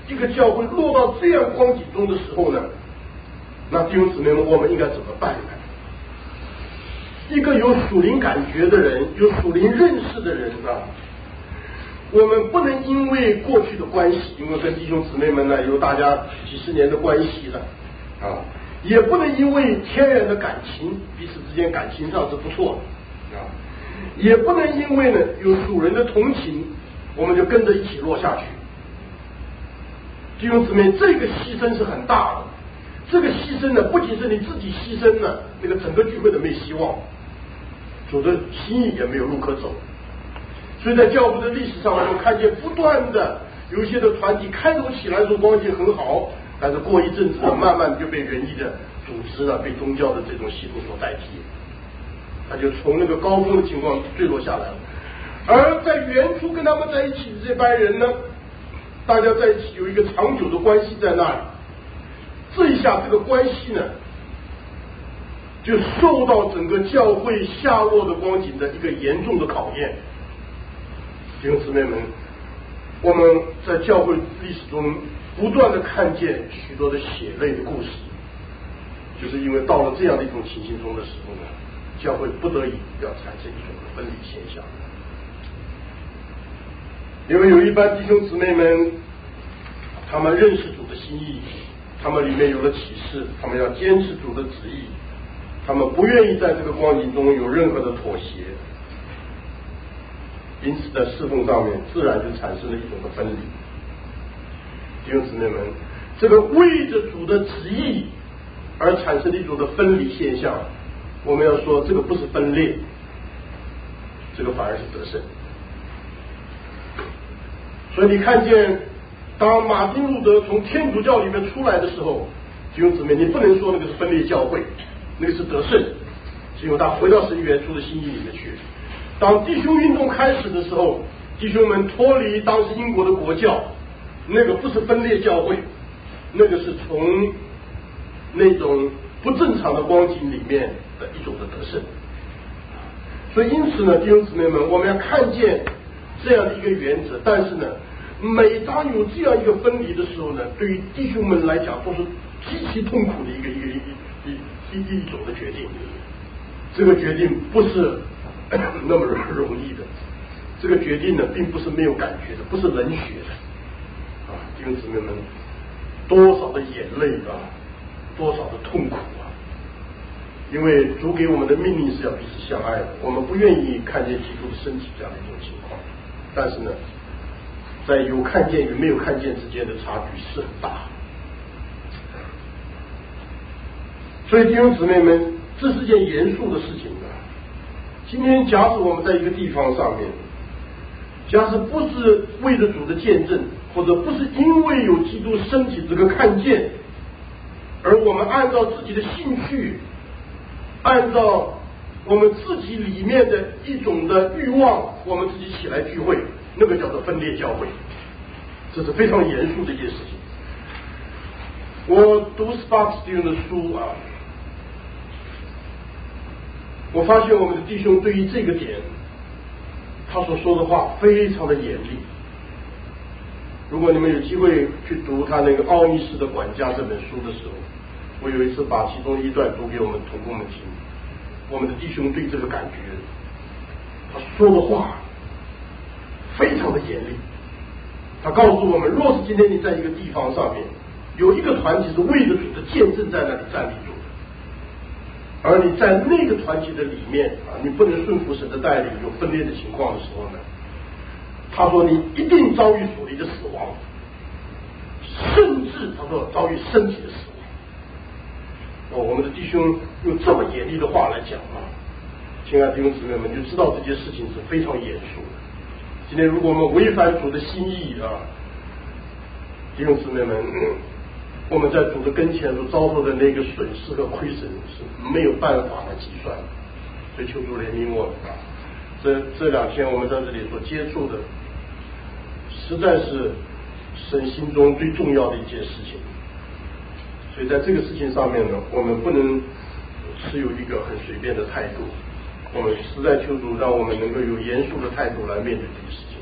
一个教会落到这样光景中的时候呢，那弟兄姊妹们，我们应该怎么办呢？一个有属灵感觉的人，有属灵认识的人啊，我们不能因为过去的关系，因为跟弟兄姊妹们呢有大家几十年的关系了啊，也不能因为天然的感情，彼此之间感情上是不错的啊，也不能因为呢有属人的同情，我们就跟着一起落下去。弟兄姊妹，这个牺牲是很大的，这个牺牲呢，不仅是你自己牺牲了，那个整个聚会的没希望，主的心意也没有路可走。所以在教会的历史上，我们看见不断的有一些的团体开头起来的时候光景很好，但是过一阵子慢慢就被仁义的组织了，被宗教的这种系统所代替，他就从那个高峰的情况坠落下来了。而在原初跟他们在一起的这班人呢，大家在一起有一个长久的关系在那里，这一下这个关系呢，就受到整个教会下落的光景的一个严重的考验。弟兄姊妹们，我们在教会历史中不断的看见许多的血泪的故事，就是因为到了这样的一种情形中的时候呢，教会不得已要产生一种分离现象。因为有一班弟兄姊妹们，他们认识主的心意，他们里面有了启示，他们要坚持主的旨意，他们不愿意在这个光景中有任何的妥协，因此在侍奉上面自然就产生了一种的分离。弟兄姊妹们，这个为着主的旨意而产生的一种的分离现象，我们要说这个不是分裂，这个反而是得胜。所以你看见当马丁路德从天主教里面出来的时候，弟兄姊妹，你不能说那个是分裂教会，那个是得胜，是因为他回到神原初的心意里面去。当弟兄运动开始的时候，弟兄们脱离当时英国的国教，那个不是分裂教会，那个是从那种不正常的光景里面的一种的得胜。所以因此呢，弟兄姊妹们，我们要看见这样的一个原则，但是呢，每当有这样一个分离的时候呢，对于弟兄们来讲都是极其痛苦的一个一个一一一一种的决定。这个决定不是那么容易的，这个决定呢，并不是没有感觉的，不是冷血的啊，弟兄姊妹们，多少的眼泪啊，多少的痛苦啊！因为主给我们的命令是要彼此相爱的，我们不愿意看见基督的身体这样的一种情况，但是呢，在有看见与没有看见之间的差距是很大。所以弟兄姊妹们，这是件严肃的事情啊！今天假使我们在一个地方上面，假使不是为了主的见证，或者不是因为有基督身体这个看见，而我们按照自己的兴趣，按照我们自己里面的一种的欲望，我们自己起来聚会，那个叫做分裂教会，这是非常严肃的一件事情。我读 Sparks 的书啊，我发现我们的弟兄对于这个点，他所说的话非常的严厉。如果你们有机会去读他那个《奥秘式的管家》这本书的时候，我有一次把其中一段读给我们同工们听，我们的弟兄对这个感觉，他说的话非常的严厉。他告诉我们，若是今天你在一个地方上面有一个团体是为着主的见证在那里站立住的，而你在那个团体的里面啊，你不能顺服神的带领，有分裂的情况的时候呢，他说你一定遭遇属灵的死亡，甚至他说遭遇身体的死亡。哦，我们的弟兄用这么严厉的话来讲啊，亲爱的弟兄姊妹们，就知道这件事情是非常严肃的。今天如果我们违反主的心意啊，弟兄姊妹们，我们在主的跟前所遭受的那个损失和亏损是没有办法来计算的。所以求主怜悯我们啊！这这两天我们在这里所接触的，实在是神心中最重要的一件事情。所以在这个事情上面呢，我们不能持有一个很随便的态度，我们实在求主让我们能够有严肃的态度来面对这个事情。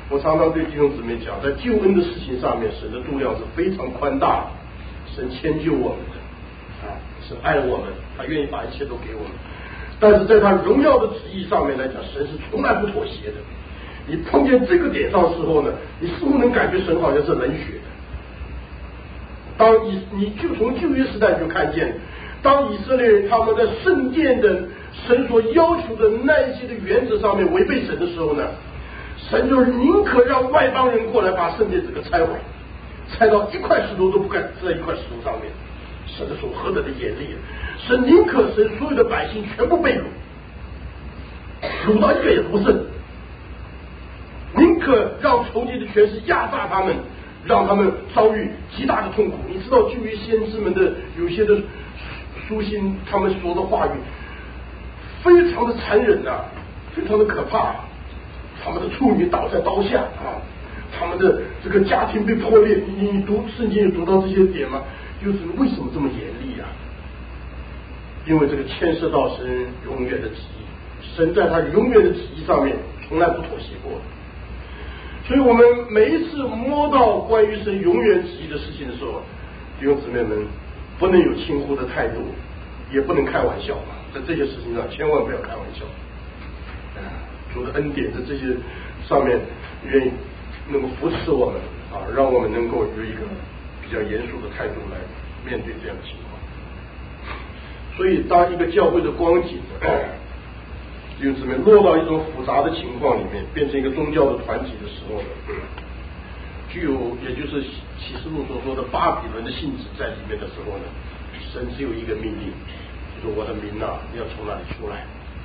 我常常对弟兄姊妹讲，在救恩的事情上面，神的度量是非常宽大的，神迁就我们的，啊，神爱我们，他愿意把一切都给我们。但是在他荣耀的旨意上面来讲，神是从来不妥协的。你碰见这个点上的时候呢，你似乎能感觉神好像是冷血的。当以你就从旧约时代就看见，当以色列人他们在圣殿的神所要求的那一些的原则上面违背神的时候呢，神就是宁可让外邦人过来把圣殿这个拆毁，拆到一块石头都不敢在一块石头上面。神的手何等的严厉，神宁可神所有的百姓全部被掳，掳到一个也不剩，宁可让仇敌的权势压榨他们，让他们遭遇极大的痛苦。你知道旧约先知们的有些的书信，他们说的话语非常的残忍啊，非常的可怕，他们的处女倒在刀下啊，他们的这个家庭被破裂。你你读圣经有读到这些点吗？就是为什么这么严厉啊？因为这个牵涉到神永远的旨意，神在他永远的旨意上面从来不妥协过。所以我们每一次摸到关于神永远旨意的事情的时候，弟兄姊妹们不能有轻忽的态度，也不能开玩笑，在这些事情上千万不要开玩笑。主的恩典在这些上面愿意能够扶持我们啊，让我们能够有一个比较严肃的态度来面对这样的情况。所以当一个教会的光景弟兄姊妹落到一种复杂的情况里面，变成一个宗教的团体的时候呢，具有也就是启示录所说的巴比伦的性质在里面的时候呢，神只有一个命令，就是我的民啊，你要从哪里出来，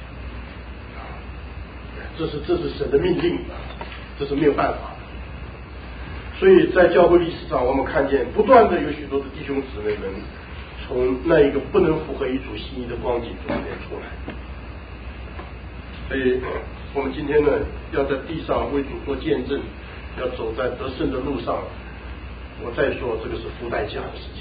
这是这是神的命令，这是没有办法的。所以在教会历史上，我们看见不断的有许多的弟兄姊妹们从那一个不能符合一主心意的光景中间出来。所以我们今天呢，要在地上为主做见证，要走在得胜的路上。我再说，这个是付代价的事情。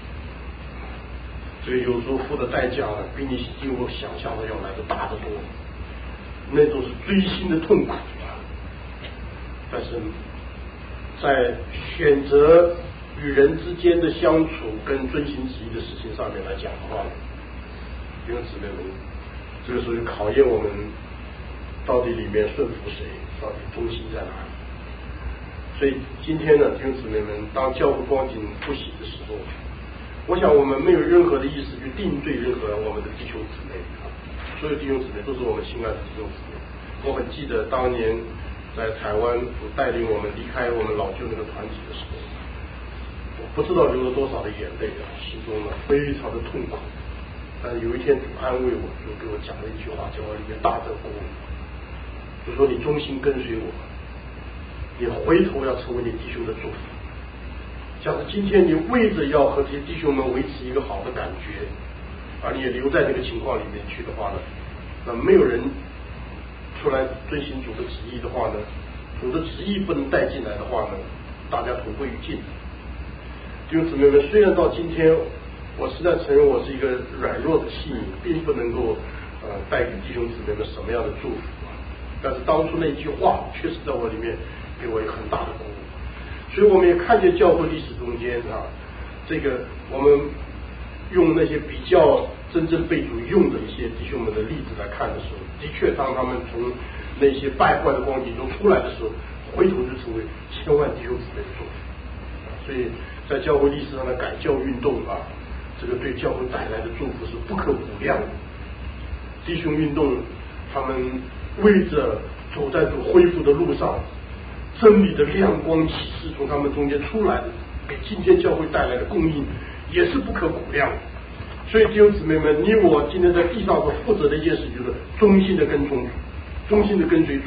所以有时候付的代价呢，比你比我想象的要来的大得多，那种是锥心的痛苦啊。但是在选择与人之间的相处跟遵行旨意的事情上面来讲的话，弟兄姊妹们，这个时候就考验我们到底里面顺服谁，到底中心在哪里。所以今天呢，弟兄姊妹们，当教会光景不喜的时候，我想我们没有任何的意思去定罪任何我们的弟兄姊妹啊，所有弟兄姊妹都是我们亲爱的弟兄姊妹。我很记得当年在台湾主带领我们离开我们老旧那个团体的时候，我不知道流了多少的眼泪啊，心中呢非常的痛苦。但是有一天主安慰我，就给我讲了一句话，叫我里面大得鼓舞，就说你忠心跟随我，你回头要成为你弟兄的祝福。假如今天你为着要和这些弟兄们维持一个好的感觉，而你也留在这个情况里面去的话呢，那没有人出来遵行主的旨意的话呢，主的旨意不能带进来的话呢，大家同归于尽。弟兄姊妹们，虽然到今天我实在承认我是一个软弱的器皿，并不能够呃带给弟兄姊妹们什么样的祝福，但是当初那句话确实在我里面给我有很大的鼓舞。所以我们也看见教会历史中间啊，这个我们用那些比较真正被主用的一些弟兄们的例子来看的时候，的确当他们从那些败坏的光景中出来的时候，回头就成为千万弟兄姊妹的祝福。所以在教会历史上的改教运动啊，这个对教会带来的祝福是不可估量的。弟兄运动他们为着走在主恢复的路上，真理的亮光启示从他们中间出来的，给今天教会带来的供应也是不可估量的。所以弟兄姊妹们，你我今天在地上所负责的一件事，就是忠心的跟从主，忠心的跟随主。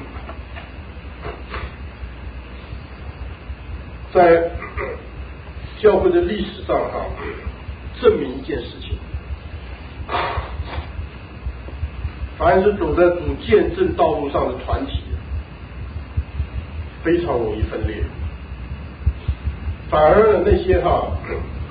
在教会的历史上哈、啊，证明一件事情，凡是走在主见证道路上的团体，非常容易分裂。反而呢，那些哈、啊、